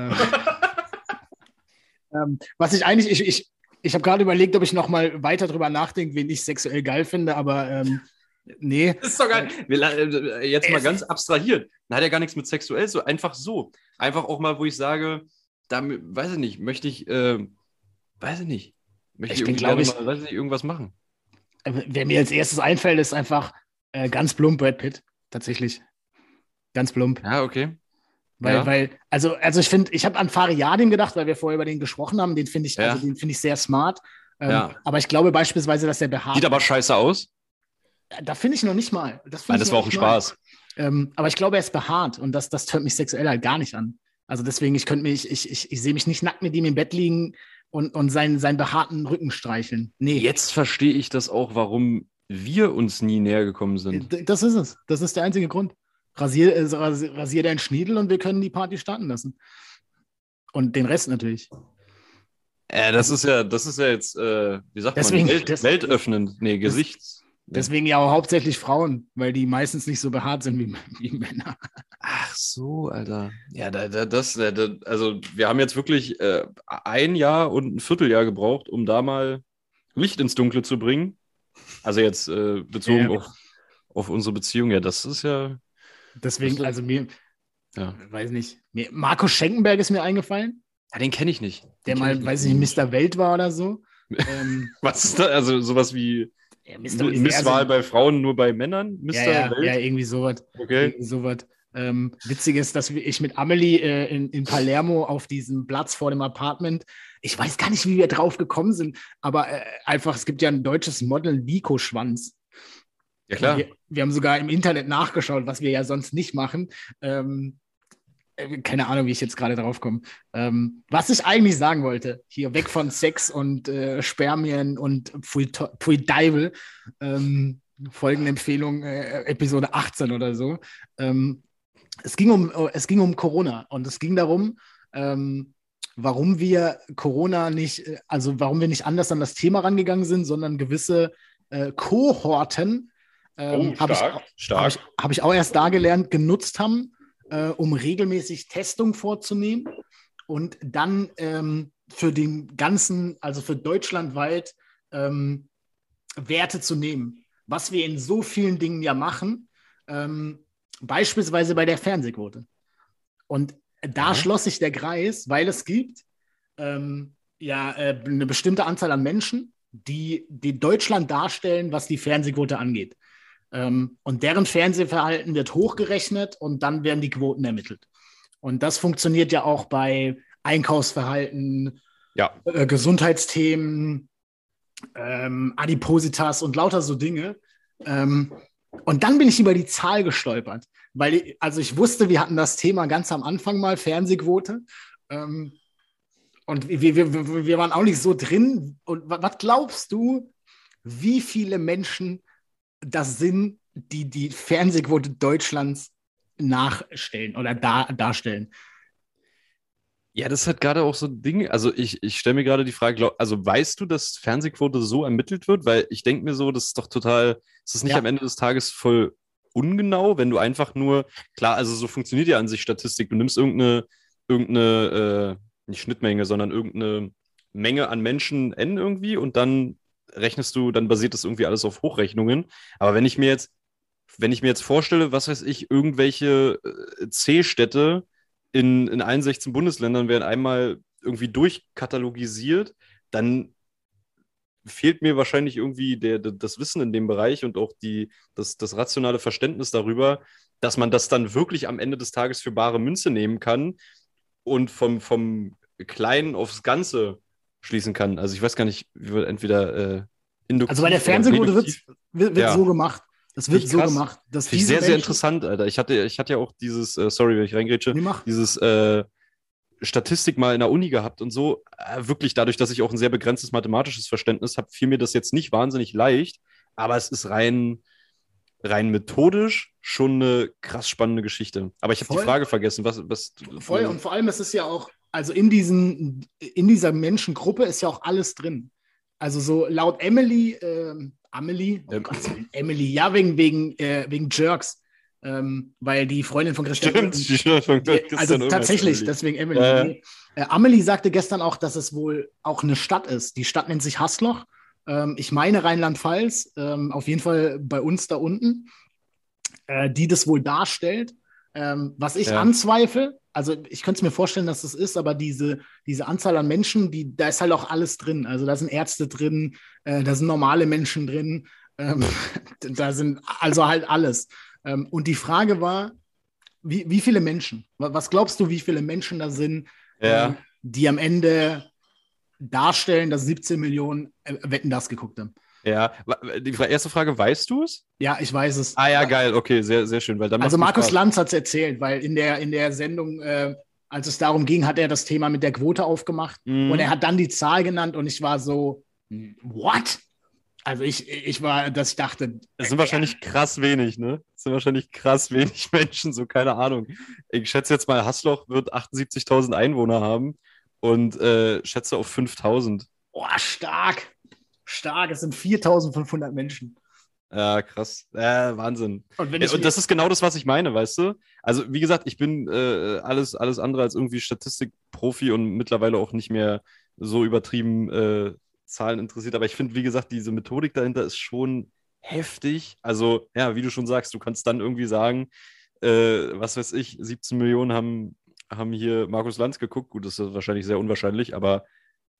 Was ich eigentlich, ich habe gerade überlegt, ob ich noch mal weiter drüber nachdenke, wen ich sexuell geil finde, aber nee. Das ist doch geil. Jetzt mal ganz abstrahiert. Da hat ja gar nichts mit sexuell, so. Einfach auch mal, wo ich sage, da, weiß ich nicht, möchte ich irgendwie irgendwas machen. Wer mir als erstes einfällt, ist einfach ganz plump Brad Pitt. Tatsächlich. Ganz plump. Ja, okay. Weil, ich finde, ich habe an Fariadim gedacht, weil wir vorher über den gesprochen haben, den finde ich sehr smart. Aber ich glaube beispielsweise, dass er behaart. Sieht aber scheiße aus. Da finde ich noch nicht mal. Das war auch ein Spaß. Aber ich glaube, er ist behaart und das tönt mich sexuell halt gar nicht an. Also deswegen, ich sehe mich nicht nackt mit ihm im Bett liegen und seinen behaarten Rücken streicheln. Nee. Jetzt verstehe ich das auch, warum wir uns nie näher gekommen sind. Das ist es. Das ist der einzige Grund. Rasier deinen Schniedel und wir können die Party starten lassen. Und den Rest natürlich. Das ist ja jetzt, wie sagt man, weltöffnend. Nee, Gesichts. Deswegen ja auch hauptsächlich Frauen, weil die meistens nicht so behaart sind wie Männer. Ach so, Alter. Ja, also wir haben jetzt wirklich 1 Jahr und ein Vierteljahr gebraucht, um da mal Licht ins Dunkle zu bringen. Also jetzt bezogen auf unsere Beziehung. Ja, das ist ja... Deswegen, also mir, weiß nicht, Markus Schenkenberg ist mir eingefallen. Ja, den kenne ich nicht. Der mal, weiß ich nicht, Mr. Welt war oder so. Was ist da? Also sowas wie Misswahl bei Frauen, nur bei Männern? Ja, irgendwie sowas. Okay. Irgendwie sowas. Witzig ist, dass ich mit Amelie in Palermo auf diesem Platz vor dem Apartment, ich weiß gar nicht, wie wir drauf gekommen sind, aber einfach, es gibt ja ein deutsches Model, Nico Schwanz. Ja, klar. Wir haben sogar im Internet nachgeschaut, was wir ja sonst nicht machen. Keine Ahnung, wie ich jetzt gerade drauf komme. Was ich eigentlich sagen wollte, hier weg von Sex und Spermien und Pfui Deibel, folgende Empfehlung, Episode 18 oder so. Es ging um Corona und es ging darum, warum wir Corona nicht, also warum wir nicht anders an das Thema rangegangen sind, sondern gewisse Kohorten, habe ich auch erst da gelernt, genutzt haben, um regelmäßig Testung vorzunehmen und dann für den ganzen, also für deutschlandweit Werte zu nehmen, was wir in so vielen Dingen ja machen, beispielsweise bei der Fernsehquote. Und da schloss sich der Kreis, weil es gibt eine bestimmte Anzahl an Menschen, die Deutschland darstellen, was die Fernsehquote angeht. Und deren Fernsehverhalten wird hochgerechnet und dann werden die Quoten ermittelt. Und das funktioniert ja auch bei Einkaufsverhalten, Gesundheitsthemen, Adipositas und lauter so Dinge. Und dann bin ich über die Zahl gestolpert, weil ich wusste, wir hatten das Thema ganz am Anfang mal, Fernsehquote. Und wir waren auch nicht so drin. Und was glaubst du, wie viele Menschen das sind, die Fernsehquote Deutschlands nachstellen oder darstellen? Ja, das hat gerade auch so ein Ding. Also ich stelle mir gerade die Frage, also weißt du, dass Fernsehquote so ermittelt wird? Weil ich denke mir so, das ist doch total, ist das nicht am Ende des Tages voll ungenau, wenn du einfach nur, klar, also so funktioniert ja an sich Statistik. Du nimmst irgendeine nicht Schnittmenge, sondern irgendeine Menge an Menschen N irgendwie und dann dann basiert das irgendwie alles auf Hochrechnungen. Aber wenn ich mir jetzt vorstelle, was weiß ich, irgendwelche C-Städte in allen 16 Bundesländern werden einmal irgendwie durchkatalogisiert, dann fehlt mir wahrscheinlich irgendwie das Wissen in dem Bereich und auch das rationale Verständnis darüber, dass man das dann wirklich am Ende des Tages für bare Münze nehmen kann und vom Kleinen aufs Ganze schließen kann. Also ich weiß gar nicht, wie wir entweder induktiv. Also bei der Fernsehquote wird so gemacht. Das wird so gemacht. Das finde ich sehr, sehr interessant, Alter. Ich hatte ja auch dieses, sorry, wenn ich reingrätsche, dieses Statistik mal in der Uni gehabt und so. Wirklich dadurch, dass ich auch ein sehr begrenztes mathematisches Verständnis habe, fiel mir das jetzt nicht wahnsinnig leicht, aber es ist rein methodisch schon eine krass spannende Geschichte. Aber ich habe die Frage vergessen. Voll, und vor allem ist es ja auch, also in dieser Menschengruppe ist ja auch alles drin. Also so laut Emily, Emily, ja, wegen Jerks. Weil die Freundin von Christian. Stimmt, also tatsächlich, deswegen Emily. Amelie sagte gestern auch, dass es wohl auch eine Stadt ist. Die Stadt nennt sich Haßloch. Ich meine Rheinland-Pfalz, auf jeden Fall bei uns da unten, die das wohl darstellt. Was ich anzweifle, also ich könnte es mir vorstellen, dass es ist, aber diese Anzahl an Menschen, da ist halt auch alles drin. Also da sind Ärzte drin, da sind normale Menschen drin, da sind also halt alles. Und die Frage war, wie viele Menschen? Was glaubst du, wie viele Menschen da sind, die am Ende darstellen, dass 17 Millionen Wetten, das geguckt haben? Ja, die erste Frage, weißt du es? Ja, ich weiß es. Ah ja, geil, okay, sehr, sehr schön. Weil dann also Markus Lanz hat es erzählt, weil in der Sendung, als es darum ging, hat er das Thema mit der Quote aufgemacht und er hat dann die Zahl genannt und ich war so, what? Also ich dachte... Es sind wahrscheinlich krass wenig, ne? Es sind wahrscheinlich krass wenig Menschen, so keine Ahnung. Ich schätze jetzt mal, Haßloch wird 78.000 Einwohner haben und schätze auf 5.000. Boah, stark. Stark, es sind 4.500 Menschen. Ja, krass. Wahnsinn. Und das ist genau das, was ich meine, weißt du? Also, wie gesagt, ich bin alles andere als irgendwie Statistikprofi und mittlerweile auch nicht mehr so übertrieben Zahlen interessiert. Aber ich finde, wie gesagt, diese Methodik dahinter ist schon heftig. Also, ja, wie du schon sagst, du kannst dann irgendwie sagen, was weiß ich, 17 Millionen haben hier Markus Lanz geguckt. Gut, das ist wahrscheinlich sehr unwahrscheinlich, aber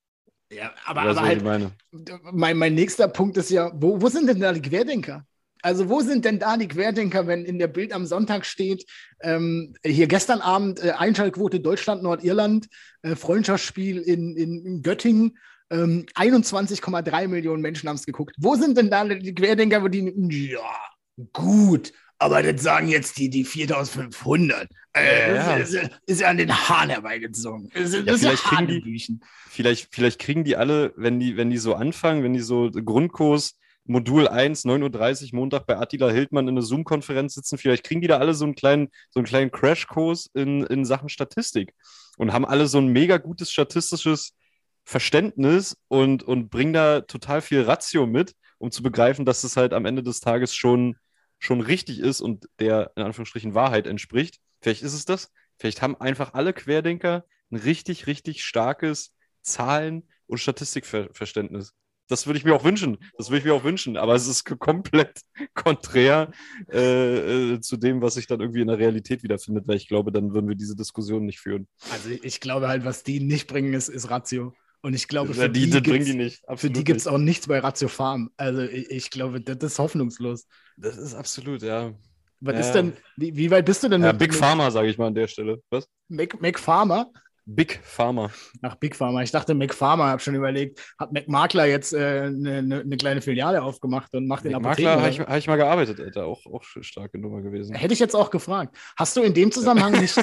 Ja, Weißt du, aber was ich halt, meine? mein nächster Punkt ist ja, wo sind denn da die Querdenker? Also wo sind denn da die Querdenker, wenn in der Bild am Sonntag steht, hier gestern Abend Einschaltquote Deutschland-Nordirland, Freundschaftsspiel in Göttingen, 21,3 Millionen Menschen haben es geguckt. Wo sind denn da die Querdenker, wo die, ja, gut, aber das sagen jetzt die 4.500. Ja. Ist ja an den Haaren herbeigezogen. Das Ja, ist ja vielleicht kriegen die, Hanebüchen. vielleicht kriegen die alle, wenn die so anfangen, wenn die so Grundkurs Modul 1, 9:30 Uhr Montag bei Attila Hildmann in einer Zoom-Konferenz sitzen, vielleicht kriegen die da alle so einen kleinen Crashkurs in Sachen Statistik und haben alle so ein mega gutes statistisches Verständnis und bringen da total viel Ratio mit, um zu begreifen, dass es halt am Ende des Tages schon richtig ist und der in Anführungsstrichen Wahrheit entspricht. Vielleicht ist es das. Vielleicht haben einfach alle Querdenker ein richtig, richtig starkes Zahlen- und Statistikverständnis. Das würde ich mir auch wünschen. Das würde ich mir auch wünschen. Aber es ist komplett konträr zu dem, was sich dann irgendwie in der Realität wiederfindet, weil ich glaube, dann würden wir diese Diskussion nicht führen. Also ich glaube halt, was die nicht bringen, ist Ratio. Und ich glaube, Ja, das bringen die nicht. für Absolut die gibt es nicht. auch nichts bei Ratio Farm. Also ich glaube, das ist hoffnungslos. Das ist absolut, ja. Was Ja. ist denn, wie weit bist du denn Ja, mit Big Pharma, sage ich mal an der Stelle. Was? Mac Pharma? Big Pharma. Ach, Big Pharma. Ich dachte, Mac Pharma, habe schon überlegt, hat Mac Makler jetzt eine kleine Filiale aufgemacht und macht den Apotheken? Makler habe ich mal gearbeitet, Alter. Auch starke Nummer gewesen. Hätte ich jetzt auch gefragt. Hast du in dem Zusammenhang nicht,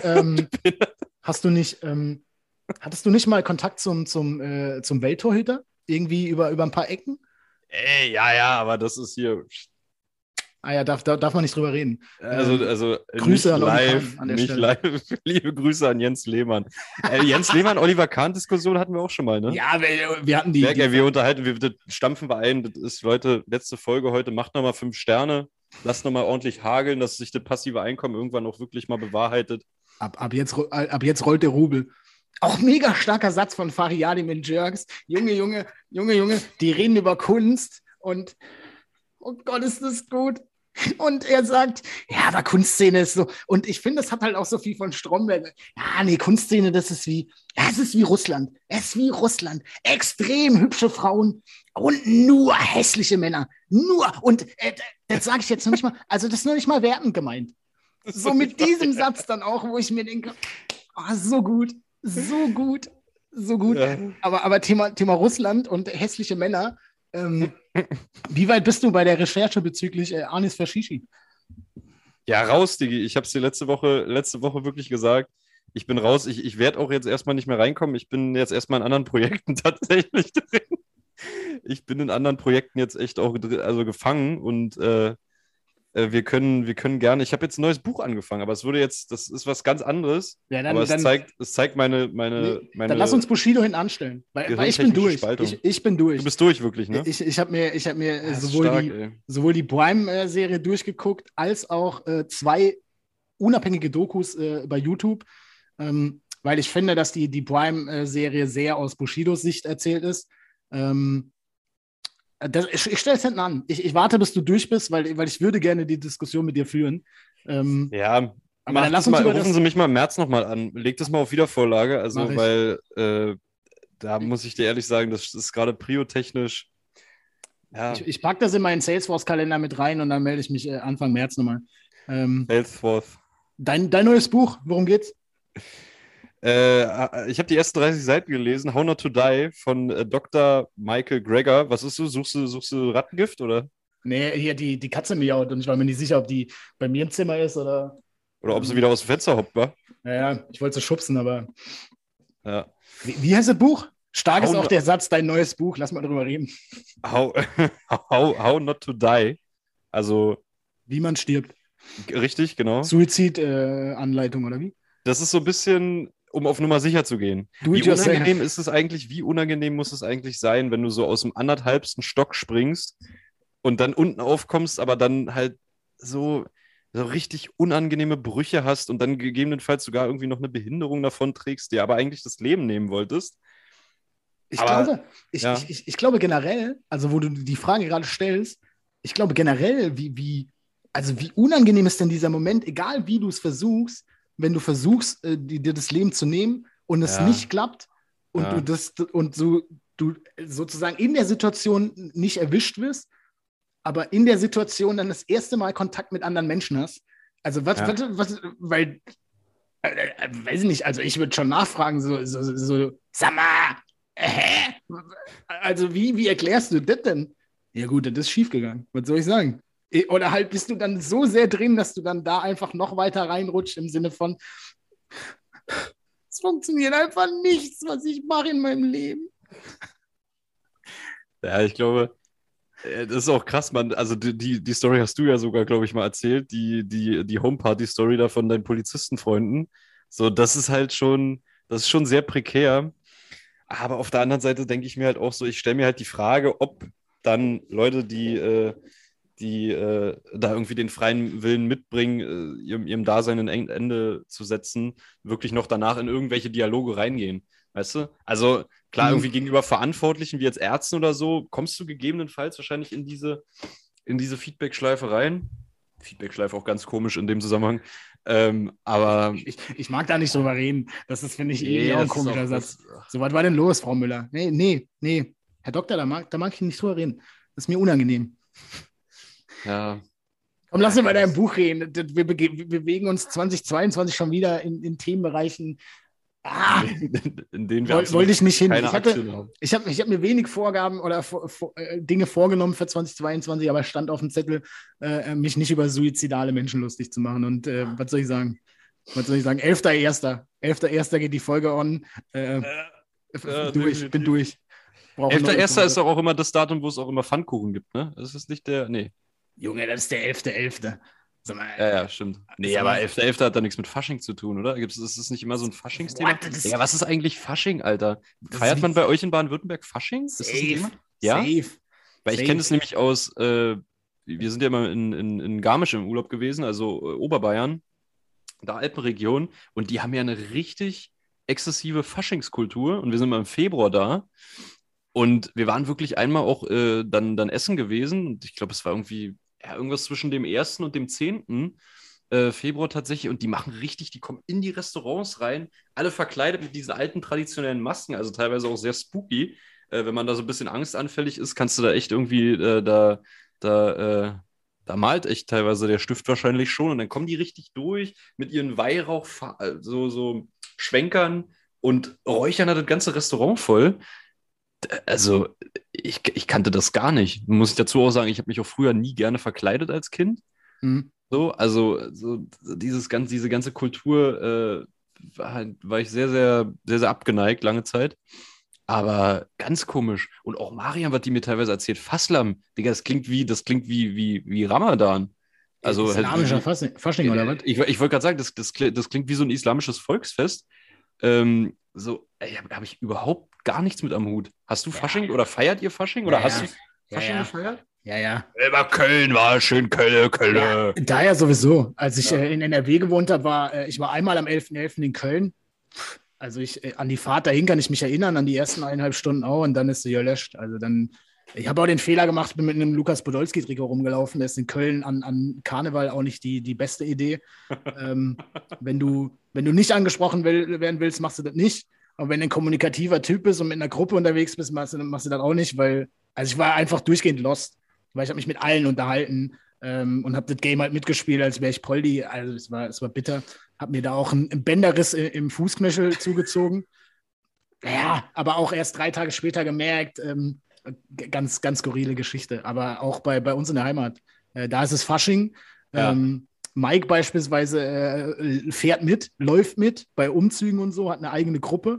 hattest du nicht mal Kontakt zum Welttorhüter? Irgendwie über ein paar Ecken? Ey, ja, aber das ist hier. Ah ja, darf man nicht drüber reden. Also Grüße nicht an Oliver live, Kahn an der nicht Stelle. live. Liebe Grüße an Jens Lehmann. Jens Lehmann, Oliver Kahn-Diskussion hatten wir auch schon mal, ne? Ja, wir hatten Sehr geil, wir unterhalten, das stampfen wir ein. Das ist, Leute, letzte Folge heute. Macht nochmal 5 Sterne. Lasst nochmal ordentlich hageln, dass sich das passive Einkommen irgendwann auch wirklich mal bewahrheitet. ab jetzt rollt der Rubel. Auch mega starker Satz von Fariadim in Jerks. Junge, die reden über Kunst und oh Gott, ist das gut. Und er sagt, ja, aber Kunstszene ist so. Und ich finde, das hat halt auch so viel von Stromberg. Ja, nee, Kunstszene, es ist wie Russland. Es ist wie Russland. Extrem hübsche Frauen und nur hässliche Männer. Nur. Und das sage ich jetzt noch nicht mal, also das ist noch nicht mal wertend gemeint. So mit diesem Satz dann auch, wo ich mir denke, oh, so gut. Ja. Aber Thema Russland und hässliche Männer. Wie weit bist du bei der Recherche bezüglich Anis Fashishi? Ja, raus, Digi. Ich habe es dir letzte Woche wirklich gesagt. Ich bin raus. Ich werde auch jetzt erstmal nicht mehr reinkommen. Ich bin jetzt erstmal in anderen Projekten tatsächlich drin. Ich bin in anderen Projekten jetzt echt auch gefangen und wir können gerne. Ich habe jetzt ein neues Buch angefangen, aber das ist was ganz anderes. Ja, aber es zeigt meine. Dann lass uns Bushido hinten anstellen, weil ich bin durch. Ich bin durch. Du bist durch, wirklich, ne? Ich hab mir stark, sowohl die Prime-Serie durchgeguckt, als auch 2 unabhängige Dokus bei YouTube, weil ich finde, dass die Prime-Serie sehr aus Bushidos Sicht erzählt ist. Ich stelle es hinten an. Ich warte, bis du durch bist, weil ich würde gerne die Diskussion mit dir führen. Ja, aber dann lass uns rufen Sie mich mal im März nochmal an. Leg das mal auf Wiedervorlage. Also, weil da muss ich dir ehrlich sagen, das ist gerade priotechnisch. Ja. Ich packe das in meinen Salesforce-Kalender mit rein und dann melde ich mich Anfang März nochmal. Salesforce. Dein neues Buch, worum geht's? Ich habe die ersten 30 Seiten gelesen. How Not to Die von Dr. Michael Greger. Was ist du? Suchst du Rattengift, oder? Nee, hier die Katze miaut und ich war mir nicht sicher, ob die bei mir im Zimmer ist oder. Oder ob sie wieder aus dem Fenster hoppt, wa? Ja, ich wollte sie schubsen, aber. Ja. Wie heißt das Buch? Stark ist auch der Satz, dein neues Buch. Lass mal drüber reden. How Not to Die. Also. Wie man stirbt. Richtig, genau. Suizid-Anleitung, oder wie? Das ist so ein bisschen, um auf Nummer sicher zu gehen. Wie unangenehm muss es eigentlich sein, wenn du so aus dem 1,5. Stock springst und dann unten aufkommst, aber dann halt so richtig unangenehme Brüche hast und dann gegebenenfalls sogar irgendwie noch eine Behinderung davon trägst, dir aber eigentlich das Leben nehmen wolltest. Ich glaube generell, also wo du die Frage gerade stellst, ich glaube generell, wie unangenehm ist denn dieser Moment, egal wie du es versuchst, wenn du versuchst, dir das Leben zu nehmen und es nicht klappt und du du sozusagen in der Situation nicht erwischt wirst, aber in der Situation dann das erste Mal Kontakt mit anderen Menschen hast. Also weil, weiß ich nicht, also ich würde schon nachfragen, so sag mal, hä? Also wie erklärst du das denn? Ja gut, das ist schiefgegangen, was soll ich sagen? Oder halt bist du dann so sehr drin, dass du dann da einfach noch weiter reinrutscht im Sinne von, es funktioniert einfach nichts, was ich mache in meinem Leben. Ja, ich glaube, das ist auch krass, Mann. Also die Story hast du ja sogar, glaube ich, mal erzählt, die Homeparty-Story da von deinen Polizistenfreunden. So, das ist schon sehr prekär. Aber auf der anderen Seite denke ich mir halt auch so, ich stelle mir halt die Frage, ob dann Leute, die da irgendwie den freien Willen mitbringen, ihrem Dasein ein Ende zu setzen, wirklich noch danach in irgendwelche Dialoge reingehen. Weißt du? Also klar, irgendwie gegenüber Verantwortlichen, wie jetzt Ärzten oder so, kommst du gegebenenfalls wahrscheinlich in diese Feedback-Schleife rein. Feedback-Schleife auch ganz komisch in dem Zusammenhang. Aber ich mag da nicht drüber reden. Das ist, finde ich, nee, auch ein komischer Satz. So, was war denn los, Frau Müller? Nee. Herr Doktor, da mag ich nicht drüber reden. Das ist mir unangenehm. Ja. Komm, lass uns bei deinem Buch reden. Wir bewegen uns 2022 schon wieder in Themenbereichen. In denen wir wollte ich nicht hin. Ich hab mir wenig Vorgaben oder Dinge vorgenommen für 2022, aber stand auf dem Zettel, mich nicht über suizidale Menschen lustig zu machen. Und was soll ich sagen? 11.1. 11.1. geht die Folge on. Bin durch. 11.1. ist doch auch immer das Datum, wo es auch immer Pfannkuchen gibt, ne? Das ist nicht der. Nee. Junge, das ist der 11.11. Ja, stimmt. Nee, aber 11.11. hat da nichts mit Fasching zu tun, oder? Ist das nicht immer so ein Faschingsthema? Ja, was ist eigentlich Fasching, Alter? Feiert man bei euch in Baden-Württemberg Fasching? Ist das ein Thema? Ja? Safe. Weil ich kenne es nämlich aus, wir sind ja mal in Garmisch im Urlaub gewesen, also Oberbayern, da Alpenregion, und die haben ja eine richtig exzessive Faschingskultur und wir sind mal im Februar da und wir waren wirklich einmal auch dann essen gewesen und ich glaube, es war irgendwie irgendwas zwischen dem 1. und dem 10. Februar tatsächlich und die machen richtig, die kommen in die Restaurants rein, alle verkleidet mit diesen alten traditionellen Masken, also teilweise auch sehr spooky. Wenn man da so ein bisschen angstanfällig ist, kannst du da echt irgendwie, da malt echt teilweise der Stift wahrscheinlich schon und dann kommen die richtig durch mit ihren Weihrauch, so Schwenkern und räuchern da das ganze Restaurant voll. Also, ich kannte das gar nicht. Muss ich dazu auch sagen, ich habe mich auch früher nie gerne verkleidet als Kind. Mhm. So, also so diese ganze Kultur war ich sehr, sehr, sehr, sehr abgeneigt, lange Zeit. Aber ganz komisch. Und auch Mariam, was die mir teilweise erzählt, Faslam, Digga, das klingt wie Ramadan. Also islamischer Fasching oder was? Ich wollte gerade sagen, das klingt wie so ein islamisches Volksfest. So, habe ich überhaupt gar nichts mit am Hut. Hast du Fasching oder feiert ihr Fasching? Oder hast du Fasching gefeiert? Ja. Immer Köln war schön, Köln. Ja, daher sowieso. Als ich in NRW gewohnt habe, ich war einmal am 11.11. in Köln. Also an die Fahrt dahin kann ich mich erinnern, an die ersten 1,5 Stunden auch und dann ist sie gelöscht. Also dann, ich habe auch den Fehler gemacht, bin mit einem Lukas Podolski-Trikot rumgelaufen. Der ist in Köln an Karneval auch nicht die beste Idee. Wenn du nicht angesprochen werden willst, machst du das nicht. Aber wenn du ein kommunikativer Typ bist und mit einer Gruppe unterwegs bist, machst du das auch nicht, also ich war einfach durchgehend lost, weil ich habe mich mit allen unterhalten und habe das Game halt mitgespielt, als wäre ich Poldi. Also es war bitter. Habe mir da auch einen Bänderriss im Fußknöchel zugezogen. Ja, aber auch erst 3 Tage später gemerkt, ganz, ganz skurrile Geschichte. Aber auch bei uns in der Heimat. Da ist es Fasching. Ja. Mike beispielsweise fährt mit, läuft mit bei Umzügen und so, hat eine eigene Gruppe.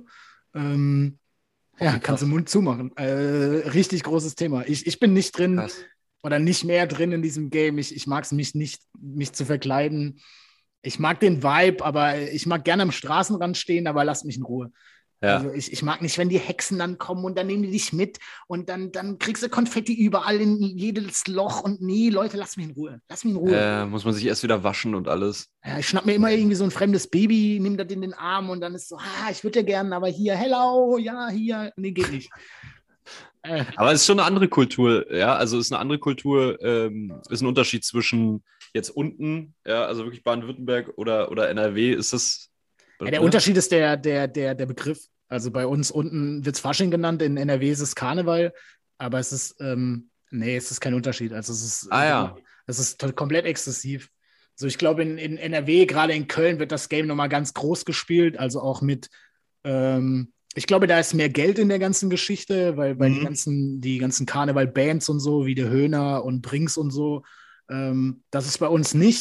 Kannst du Mund zumachen. Richtig großes Thema. Ich bin nicht drin oder nicht mehr drin in diesem Game. Ich mag es nicht, mich zu verkleiden. Ich mag den Vibe, aber ich mag gerne am Straßenrand stehen, aber lass mich in Ruhe. Ja. Also ich mag nicht, wenn die Hexen dann kommen und dann nehmen die dich mit und dann kriegst du Konfetti überall in jedes Loch und nee, Leute, lass mich in Ruhe. Muss man sich erst wieder waschen und alles. Ja, ich schnapp mir immer irgendwie so ein fremdes Baby, nimm das in den Arm und dann ist so, ich würde ja gerne, aber hier, hello, ja, hier, nee, geht nicht. Aber es ist schon eine andere Kultur, ja, also es ist eine andere Kultur, ist ein Unterschied zwischen jetzt unten, ja, also wirklich Baden-Württemberg oder NRW, ist das... Ja, der Unterschied ist der Begriff. Also bei uns unten wird es Fasching genannt, in NRW ist es Karneval, aber es ist, es ist kein Unterschied. Also es ist komplett exzessiv. So, ich glaube, in NRW, gerade in Köln, wird das Game nochmal ganz groß gespielt, also auch mit, ich glaube, da ist mehr Geld in der ganzen Geschichte, weil die ganzen Karneval-Bands und so, wie der Höhner und Brinks und so, das ist bei uns nicht.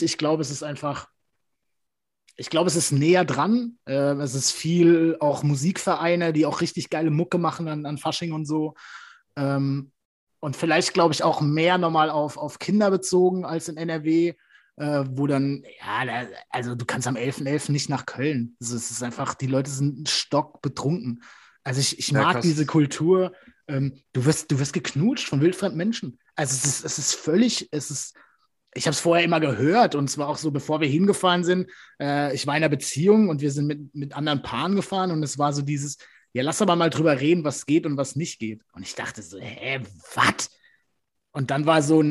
Ich glaube, es ist näher dran. Es ist viel auch Musikvereine, die auch richtig geile Mucke machen an Fasching und so. Und vielleicht, glaube ich, auch mehr nochmal auf Kinder bezogen als in NRW, wo dann, also du kannst am 11.11. nicht nach Köln. Also es ist einfach, die Leute sind stockbetrunken. Also ich mag diese Kultur. Du wirst geknutscht von wildfremden Menschen. Also ich habe es vorher immer gehört und zwar auch so, bevor wir hingefahren sind. Ich war in einer Beziehung und wir sind mit anderen Paaren gefahren und es war so dieses, ja, lass aber mal drüber reden, was geht und was nicht geht. Und ich dachte so, was? Und dann war so,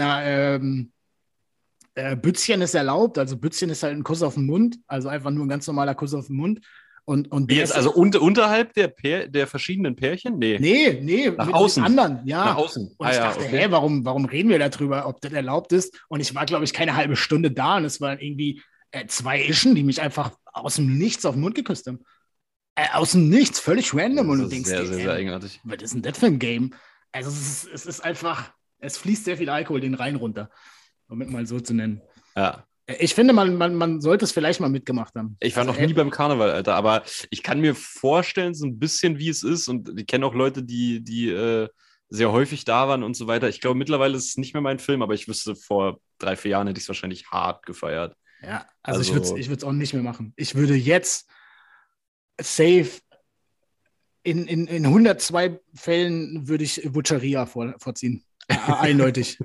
Bützchen ist erlaubt, also Bützchen ist halt ein Kuss auf den Mund, also einfach nur ein ganz normaler Kuss auf den Mund. Und wie jetzt, also unterhalb der verschiedenen Pärchen? Nee, nach außen. Anderen, ja. Nach außen. Und ich dachte, warum reden wir darüber, ob das erlaubt ist? Und ich war, glaube ich, keine halbe Stunde da und es waren irgendwie 2 Ischen, die mich einfach aus dem Nichts auf den Mund geküsst haben. Aus dem Nichts, völlig random. Und du denkst sehr, sehr, sehr eigenartig. Was ist denn das für ein Game? Also es ist einfach, es fließt sehr viel Alkohol den Rhein runter, um es mal so zu nennen. Ja. Ich finde, man sollte es vielleicht mal mitgemacht haben. Ich war noch nie beim Karneval, Alter, aber ich kann mir vorstellen, so ein bisschen, wie es ist. Und ich kenne auch Leute, die sehr häufig da waren und so weiter. Ich glaube, mittlerweile ist es nicht mehr mein Film, aber ich wüsste, vor 3-4 Jahren hätte ich es wahrscheinlich hart gefeiert. Ja, also ich würde es auch nicht mehr machen. Ich würde jetzt safe in 102 Fällen würde ich Butcheria vorziehen. Eindeutig.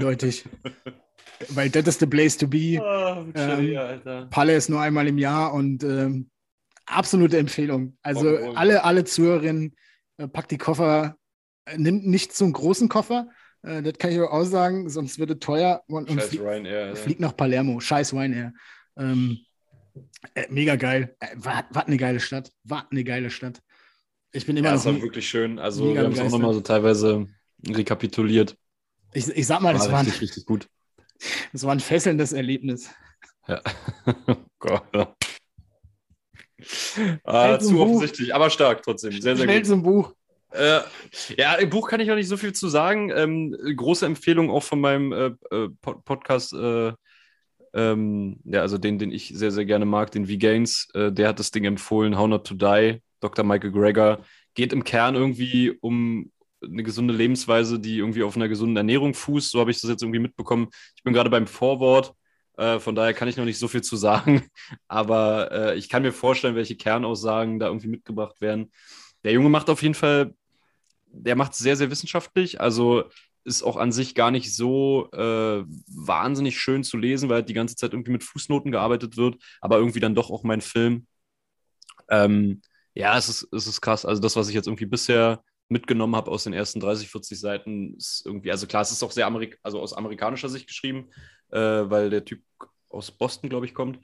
Weil das ist the place to be. Alter. Palle ist nur einmal im Jahr und absolute Empfehlung. Also alle Zuhörerinnen, packt die Koffer, nimmt nicht so einen großen Koffer, das kann ich auch sagen, sonst wird es teuer und fliegt nach Palermo. Scheiß Ryanair. Mega geil. War eine geile Stadt. Ich bin immer noch. Das war wirklich schön. Also wir haben es auch nochmal so teilweise rekapituliert. Ich sag mal, das war richtig gut. Das war ein fesselndes Erlebnis. Ja. Oh Gott. Zu offensichtlich, aber stark trotzdem. Sehr, sehr schnell gut. Zum Buch. Im Buch kann ich noch nicht so viel zu sagen. Große Empfehlung auch von meinem Podcast, also den ich sehr, sehr gerne mag, den V-Gains. Der hat das Ding empfohlen, How Not to Die, Dr. Michael Greger. Geht im Kern irgendwie um eine gesunde Lebensweise, die irgendwie auf einer gesunden Ernährung fußt. So habe ich das jetzt irgendwie mitbekommen. Ich bin gerade beim Vorwort, von daher kann ich noch nicht so viel zu sagen, aber ich kann mir vorstellen, welche Kernaussagen da irgendwie mitgebracht werden. Der Junge macht auf jeden Fall, der macht es sehr, sehr wissenschaftlich, also ist auch an sich gar nicht so wahnsinnig schön zu lesen, weil halt die ganze Zeit irgendwie mit Fußnoten gearbeitet wird, aber irgendwie dann doch auch mein Film. Es ist krass. Also das, was ich jetzt irgendwie bisher mitgenommen habe aus den ersten 30, 40 Seiten, ist irgendwie, also klar, es ist auch sehr aus amerikanischer Sicht geschrieben, weil der Typ aus Boston, glaube ich, kommt.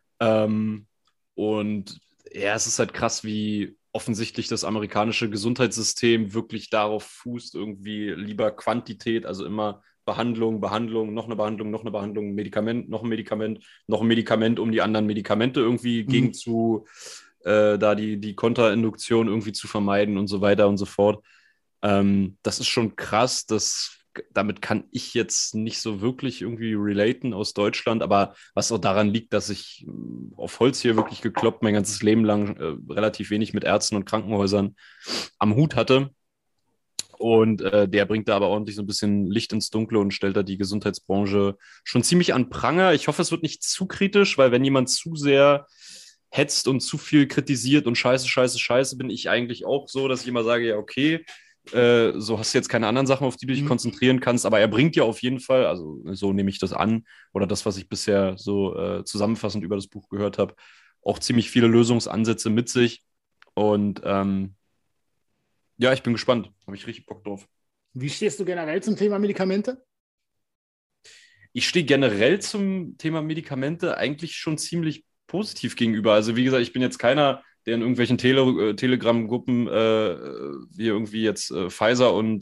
Und ja, es ist halt krass, wie offensichtlich das amerikanische Gesundheitssystem wirklich darauf fußt, irgendwie lieber Quantität, also immer Behandlung, noch eine Behandlung, noch eine Behandlung, Medikament, noch ein Medikament, um die anderen Medikamente irgendwie gegen zu da die Kontrainduktion irgendwie zu vermeiden und so weiter und so fort. Das ist schon krass, damit kann ich jetzt nicht so wirklich irgendwie relaten aus Deutschland, aber was auch daran liegt, dass ich auf Holz hier wirklich gekloppt mein ganzes Leben lang relativ wenig mit Ärzten und Krankenhäusern am Hut hatte. Und der bringt da aber ordentlich so ein bisschen Licht ins Dunkle und stellt da die Gesundheitsbranche schon ziemlich an Pranger. Ich hoffe, es wird nicht zu kritisch, weil wenn jemand zu sehr hetzt und zu viel kritisiert und scheiße, bin ich eigentlich auch so, dass ich immer sage, ja, okay, so hast du jetzt keine anderen Sachen, auf die du dich konzentrieren kannst, aber er bringt ja auf jeden Fall, also so nehme ich das an, oder das, was ich bisher so zusammenfassend über das Buch gehört habe, auch ziemlich viele Lösungsansätze mit sich und ich bin gespannt, habe ich richtig Bock drauf. Wie stehst du generell zum Thema Medikamente? Ich stehe generell zum Thema Medikamente eigentlich schon ziemlich positiv gegenüber. Also wie gesagt, ich bin jetzt keiner, der in irgendwelchen Telegram-Gruppen wie irgendwie jetzt Pfizer und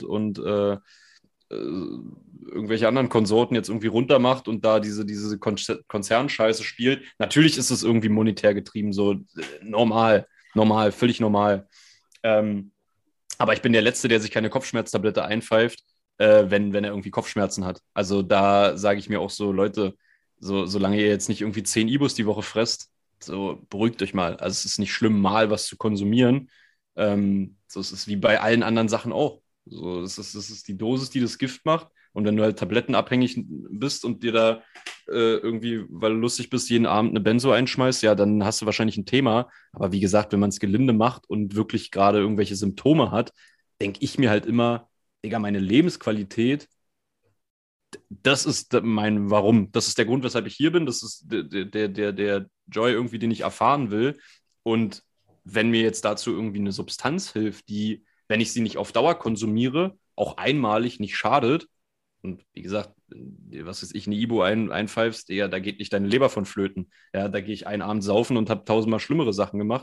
irgendwelche anderen Konsorten jetzt irgendwie runtermacht und da diese Konzernscheiße spielt. Natürlich ist es irgendwie monetär getrieben, so normal, völlig normal. Aber ich bin der Letzte, der sich keine Kopfschmerztablette einpfeift, wenn er irgendwie Kopfschmerzen hat. Also da sage ich mir auch so, Leute, solange ihr jetzt nicht irgendwie 10 Ibus die Woche fresst, so beruhigt euch mal. Also es ist nicht schlimm, mal was zu konsumieren. So, es ist wie bei allen anderen Sachen auch. So, es ist die Dosis, die das Gift macht. Und wenn du halt tablettenabhängig bist und dir da irgendwie, weil du lustig bist, jeden Abend eine Benzo einschmeißt, ja, dann hast du wahrscheinlich ein Thema. Aber wie gesagt, wenn man es gelinde macht und wirklich gerade irgendwelche Symptome hat, denke ich mir halt immer, Digga, meine Lebensqualität, das ist mein Warum. Das ist der Grund, weshalb ich hier bin. Das ist der Joy irgendwie, den ich erfahren will. Und wenn mir jetzt dazu irgendwie eine Substanz hilft, die, wenn ich sie nicht auf Dauer konsumiere, auch einmalig nicht schadet. Und wie gesagt, was weiß ich, eine Ibo einpfeifst, ja, da geht nicht deine Leber von flöten. Ja, da gehe ich einen Abend saufen und habe tausendmal schlimmere Sachen gemacht.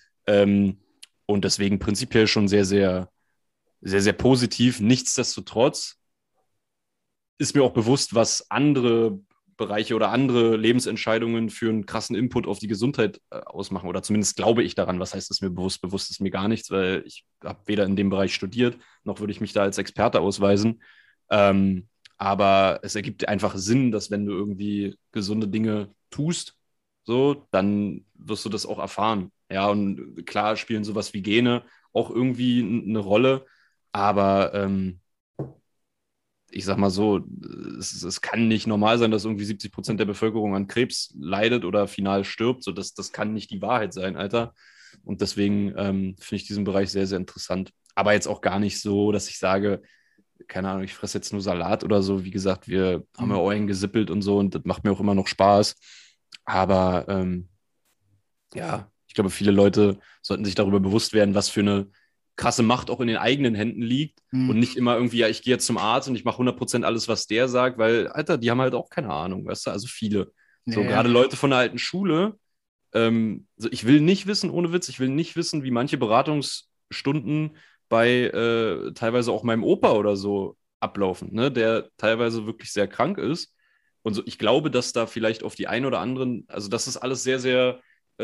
Und deswegen prinzipiell schon sehr, sehr, sehr, sehr positiv. Nichtsdestotrotz ist mir auch bewusst, was andere Bereiche oder andere Lebensentscheidungen für einen krassen Input auf die Gesundheit ausmachen. Oder zumindest glaube ich daran. Was heißt es mir bewusst? Bewusst ist mir gar nichts, weil ich habe weder in dem Bereich studiert, noch würde ich mich da als Experte ausweisen. Aber es ergibt einfach Sinn, dass wenn du irgendwie gesunde Dinge tust, so, dann wirst du das auch erfahren. Ja, und klar spielen sowas wie Gene auch irgendwie eine Rolle, aber ich sag mal so, es kann nicht normal sein, dass irgendwie 70% der Bevölkerung an Krebs leidet oder final stirbt. So, das kann nicht die Wahrheit sein, Alter. Und deswegen finde ich diesen Bereich sehr, sehr interessant. Aber jetzt auch gar nicht so, dass ich sage, keine Ahnung, ich fresse jetzt nur Salat oder so. Wie gesagt, wir haben ja Eulen gesippelt und so und das macht mir auch immer noch Spaß. Aber ja, ich glaube, viele Leute sollten sich darüber bewusst werden, was für eine krasse Macht auch in den eigenen Händen liegt und nicht immer irgendwie, ja, ich gehe jetzt zum Arzt und ich mache 100% alles, was der sagt, weil, Alter, die haben halt auch keine Ahnung, weißt du, also viele. So, gerade Leute von der alten Schule, so, ich will nicht wissen, ohne Witz, ich will nicht wissen, wie manche Beratungsstunden bei teilweise auch meinem Opa oder so ablaufen, ne, der teilweise wirklich sehr krank ist. Und so, ich glaube, dass da vielleicht auf die ein oder anderen, also das ist alles sehr, sehr,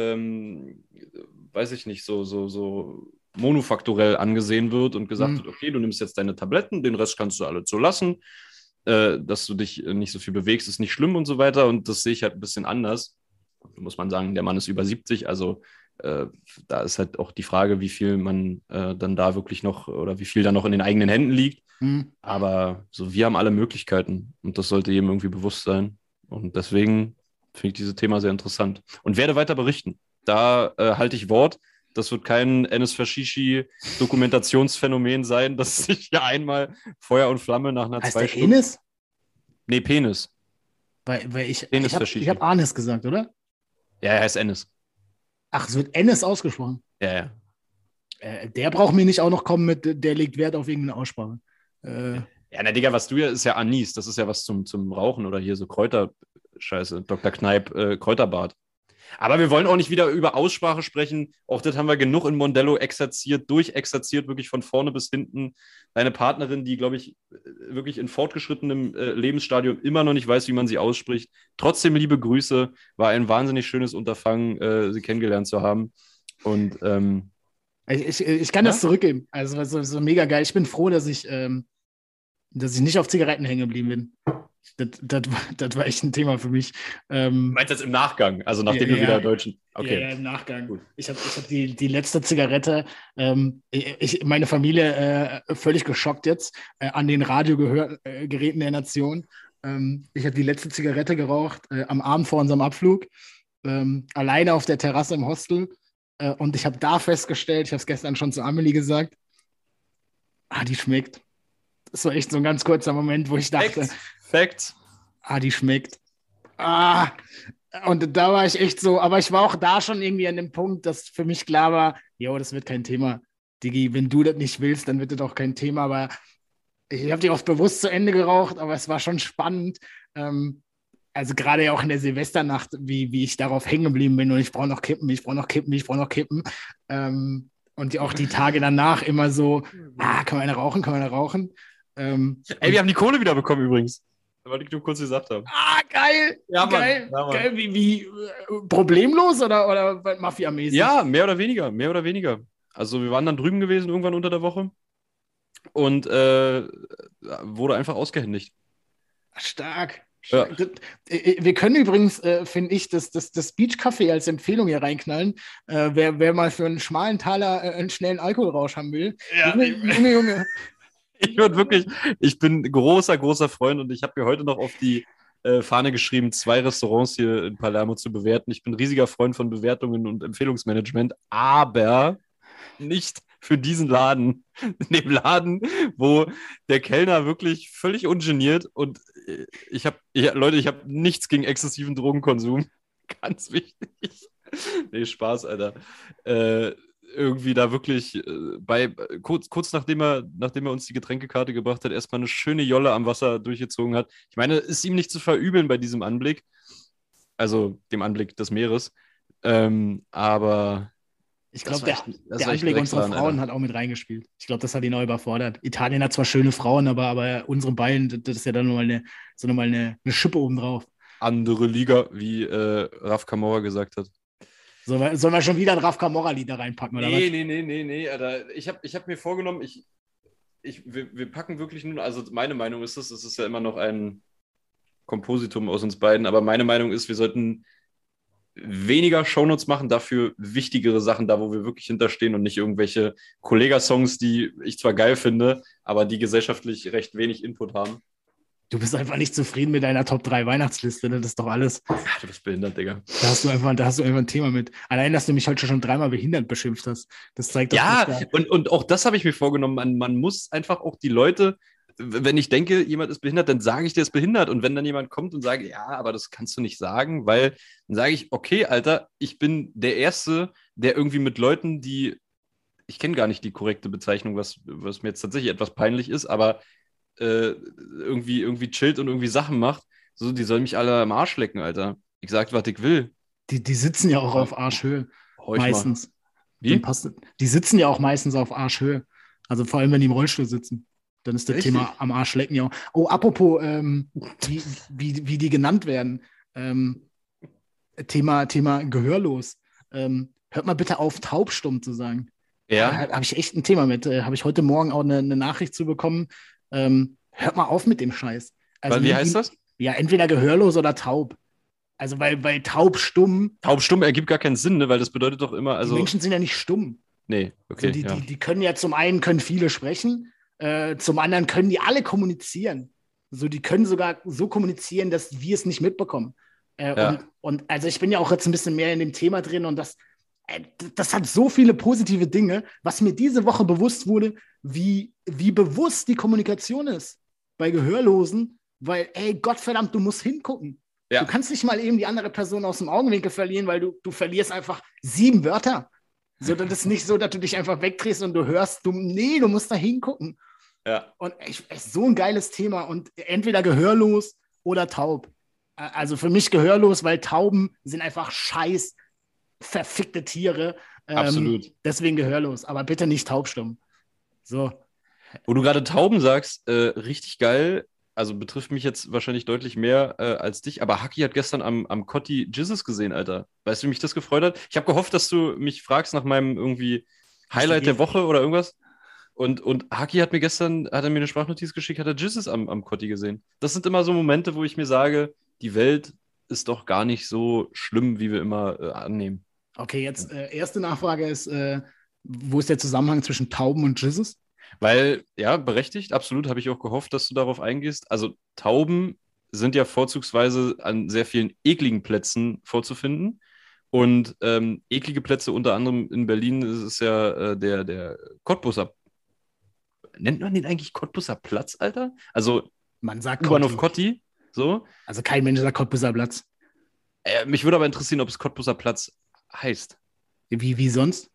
weiß ich nicht, so monofaktorell angesehen wird und gesagt wird, okay, du nimmst jetzt deine Tabletten, den Rest kannst du alle so lassen, dass du dich nicht so viel bewegst, ist nicht schlimm und so weiter. Und das sehe ich halt ein bisschen anders. Da muss man sagen, der Mann ist über 70, also da ist halt auch die Frage, wie viel man dann da wirklich noch oder wie viel da noch in den eigenen Händen liegt. Aber so, wir haben alle Möglichkeiten und das sollte jedem irgendwie bewusst sein. Und deswegen finde ich dieses Thema sehr interessant und werde weiter berichten. Da halte ich Wort. Das wird kein Enes Fashishi Dokumentationsphänomen sein, dass sich hier einmal Feuer und Flamme nach einer heißt 2 der Stunden... Enes? Nee, Penis. Weil ich Enes hab Fashishi. Anis gesagt, oder? Ja, er heißt Enes. Ach, es wird Enes ausgesprochen. Ja, ja. Der braucht mir nicht auch noch kommen mit, der legt Wert auf irgendeine Aussprache. Ja, na Digga, was du ja, ist ja Anis. Das ist ja was zum Rauchen oder hier so Kräuterscheiße. Dr. Kneip, Kräuterbart. Aber wir wollen auch nicht wieder über Aussprache sprechen. Auch das haben wir genug in Mondello durchexerziert, wirklich von vorne bis hinten. Deine Partnerin, die, glaube ich, wirklich in fortgeschrittenem Lebensstadium immer noch nicht weiß, wie man sie ausspricht. Trotzdem liebe Grüße. War ein wahnsinnig schönes Unterfangen, sie kennengelernt zu haben. Und ich kann das zurückgeben. Also so mega geil. Ich bin froh, dass ich nicht auf Zigaretten hängen geblieben bin. Das war echt ein Thema für mich. Du meinst jetzt im Nachgang, also nachdem du wieder Deutschen... Okay. Ja, im Nachgang. Gut. Ich hab die letzte Zigarette, meine Familie völlig geschockt jetzt an den Radiogeräten der Nation. Ich habe die letzte Zigarette geraucht am Abend vor unserem Abflug, alleine auf der Terrasse im Hostel. Und ich habe da festgestellt, ich habe es gestern schon zu Amelie gesagt, die schmeckt. Das war echt so ein ganz kurzer Moment, wo ich dachte, Facts. Die schmeckt. Und da war ich echt so, aber ich war auch da schon irgendwie an dem Punkt, dass für mich klar war, das wird kein Thema. Digi, wenn du das nicht willst, dann wird das auch kein Thema, aber ich habe die oft bewusst zu Ende geraucht, aber es war schon spannend, Also gerade ja auch in der Silvesternacht, wie ich darauf hängen geblieben bin und ich brauche noch Kippen, ich brauche noch Kippen, ich brauche noch Kippen. Und auch die Tage danach immer so, kann man eine rauchen, kann man eine rauchen? Ey, wir haben die Kohle wieder bekommen übrigens. Wollte ich nur kurz gesagt haben. Geil! Ja, Mann. Geil! Ja, Mann. Geil. Wie problemlos oder mafiamäßig? Ja, mehr oder weniger, mehr oder weniger. Also wir waren dann drüben gewesen irgendwann unter der Woche und wurde einfach ausgehändigt. Stark. Ja. Wir können übrigens, finde ich, das Beach Café als Empfehlung hier reinknallen. Wer mal für einen schmalen Taler einen schnellen Alkoholrausch haben will. Ja, Junge. Ich bin großer, großer Freund und ich habe mir heute noch auf die Fahne geschrieben, 2 Restaurants hier in Palermo zu bewerten. Ich bin riesiger Freund von Bewertungen und Empfehlungsmanagement, aber nicht für diesen Laden. In dem Laden, wo der Kellner wirklich völlig ungeniert und Leute, ich habe nichts gegen exzessiven Drogenkonsum. Ganz wichtig. Nee, Spaß, Alter. Irgendwie da wirklich kurz nachdem er uns die Getränkekarte gebracht hat, erstmal eine schöne Jolle am Wasser durchgezogen hat. Ich meine, ist ihm nicht zu verübeln bei diesem Anblick, also dem Anblick des Meeres, aber ich glaube, der Anblick unserer Frauen hat auch mit reingespielt. Ich glaube, das hat ihn auch überfordert. Italien hat zwar schöne Frauen, aber unsere beiden, das ist ja dann nochmal eine Schippe obendrauf. Andere Liga, wie Raf Camora gesagt hat. Sollen wir schon wieder ein Raf Camora-Lied da reinpacken? Oder Nee, Alter. Ich hab mir vorgenommen, wir packen wirklich nur, also meine Meinung ist es ist ja immer noch ein Kompositum aus uns beiden, aber meine Meinung ist, wir sollten weniger Shownotes machen, dafür wichtigere Sachen da, wo wir wirklich hinterstehen und nicht irgendwelche Kollega-Songs, die ich zwar geil finde, aber die gesellschaftlich recht wenig Input haben. Du bist einfach nicht zufrieden mit deiner Top 3 Weihnachtsliste, ne? Das ist doch alles. Ach, du bist behindert, Digga. Da hast du einfach ein Thema mit. Allein, dass du mich heute schon 3-mal behindert beschimpft hast, das zeigt doch. Ja, und auch das habe ich mir vorgenommen. Man muss einfach auch die Leute, wenn ich denke, jemand ist behindert, dann sage ich, der ist behindert. Und wenn dann jemand kommt und sagt, ja, aber das kannst du nicht sagen, weil dann sage ich, okay, Alter, ich bin der Erste, der irgendwie mit Leuten, ich kenne gar nicht die korrekte Bezeichnung, was mir jetzt tatsächlich etwas peinlich ist, aber irgendwie chillt und irgendwie Sachen macht, so, die sollen mich alle am Arsch lecken, Alter. Ich sag, was ich will. Die sitzen ja auch auf Arschhöhe. Meistens. Mal. Wie? Die sitzen ja auch meistens auf Arschhöhe. Also vor allem, wenn die im Rollstuhl sitzen. Dann ist das Richtig? Thema am Arsch lecken ja auch. Oh, apropos, wie die genannt werden. Thema Gehörlos. Hört mal bitte auf, taubstumm zu sagen. Ja. Da habe ich echt ein Thema mit. Habe ich heute Morgen auch eine Nachricht zu bekommen. Hört mal auf mit dem Scheiß. Also, wie heißt das? Ja, entweder gehörlos oder taub. Also, weil taub-stumm. Taub-stumm ergibt gar keinen Sinn, ne? Weil das bedeutet doch immer, also. Die Menschen sind ja nicht stumm. Nee, okay. Also die können ja zum einen können viele sprechen, zum anderen können die alle kommunizieren. So, die können sogar so kommunizieren, dass wir es nicht mitbekommen. Und also ich bin ja auch jetzt ein bisschen mehr in dem Thema drin und das hat so viele positive Dinge, was mir diese Woche bewusst wurde, wie bewusst die Kommunikation ist bei Gehörlosen, weil, ey, Gottverdammt, du musst hingucken. Ja. Du kannst nicht mal eben die andere Person aus dem Augenwinkel verlieren, weil du verlierst einfach 7 Wörter. So, das ist nicht so, dass du dich einfach wegdrehst und du hörst, du musst da hingucken. Ja. Und so ein geiles Thema und entweder gehörlos oder taub. Also für mich gehörlos, weil Tauben sind einfach scheiß verfickte Tiere. Absolut. Deswegen gehörlos, aber bitte nicht taubstumm. So. Wo du gerade Tauben sagst, richtig geil, also betrifft mich jetzt wahrscheinlich deutlich mehr als dich, aber Haki hat gestern am Kotti Jizzes gesehen, Alter. Weißt du, wie mich das gefreut hat? Ich habe gehofft, dass du mich fragst nach meinem irgendwie Highlight der Woche oder irgendwas. Und Haki hat mir eine Sprachnotiz geschickt, hat er Jizzes am Kotti gesehen. Das sind immer so Momente, wo ich mir sage, die Welt ist doch gar nicht so schlimm, wie wir immer annehmen. Okay, jetzt erste Nachfrage ist, wo ist der Zusammenhang zwischen Tauben und Jizzes? Weil, ja, berechtigt, absolut, habe ich auch gehofft, dass du darauf eingehst. Also Tauben sind ja vorzugsweise an sehr vielen ekligen Plätzen vorzufinden. Und eklige Plätze, unter anderem in Berlin, ist ja der Cottbuser. Nennt man den eigentlich Cottbuser Platz, Alter? Also man sagt U-Bahnhof Kotti, so. Also kein Mensch sagt Cottbuser Platz. Mich würde aber interessieren, ob es Cottbuser Platz heißt. Wie sonst?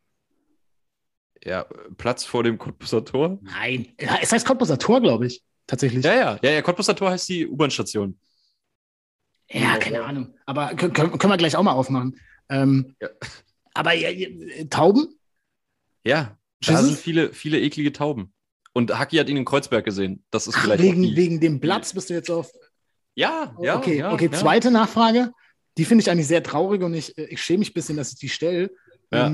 Ja, Platz vor dem Cottbuser Tor? Nein, es heißt Cottbuser Tor, glaube ich, tatsächlich. Ja, Cottbuser Tor heißt die U-Bahn-Station. Ja, keine Ahnung. Aber können wir gleich auch mal aufmachen. Ja. Aber Tauben? Ja, da sind viele eklige Tauben. Und Haki hat ihn in Kreuzberg gesehen. Das ist vielleicht wegen dem Platz bist du jetzt auf. Ja. Okay, zweite Nachfrage. Die finde ich eigentlich sehr traurig und ich schäme mich ein bisschen, dass ich die stelle. Ja.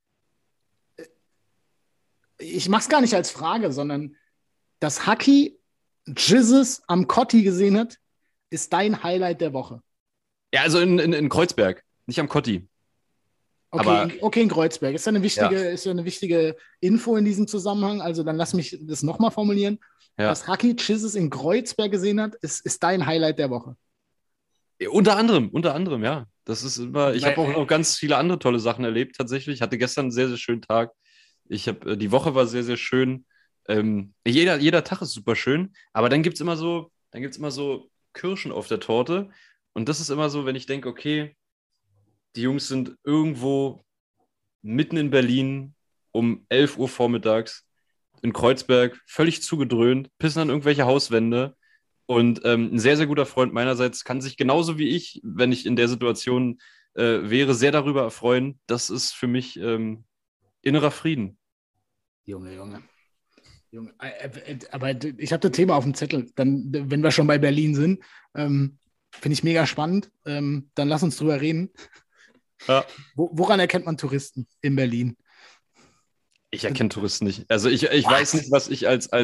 Ich mache es gar nicht als Frage, sondern dass Haki Jesus am Kotti gesehen hat, ist dein Highlight der Woche. Ja, also in Kreuzberg, nicht am Kotti. Okay, in Kreuzberg. Ist ja eine wichtige Info in diesem Zusammenhang. Also dann lass mich das nochmal formulieren. Ja. Was Haki Jesus in Kreuzberg gesehen hat, ist dein Highlight der Woche. Ja, unter anderem, ja. Das ist immer, ich habe auch noch ganz viele andere tolle Sachen erlebt, tatsächlich. Ich hatte gestern einen sehr, sehr schönen Tag. Die Woche war sehr, sehr schön. Jeder Tag ist super schön, aber dann gibt es immer so Kirschen auf der Torte. Und das ist immer so, wenn ich denke, okay, die Jungs sind irgendwo mitten in Berlin um 11 Uhr vormittags in Kreuzberg, völlig zugedröhnt, pissen an irgendwelche Hauswände. Und ein sehr, sehr guter Freund meinerseits kann sich genauso wie ich, wenn ich in der Situation wäre, sehr darüber erfreuen. Das ist für mich innerer Frieden. Junge. Aber ich habe das Thema auf dem Zettel. Dann, wenn wir schon bei Berlin sind, finde ich mega spannend. Dann lass uns drüber reden. Ja. Woran erkennt man Touristen in Berlin? Ich erkenne Touristen nicht. Also ich weiß nicht, was ich als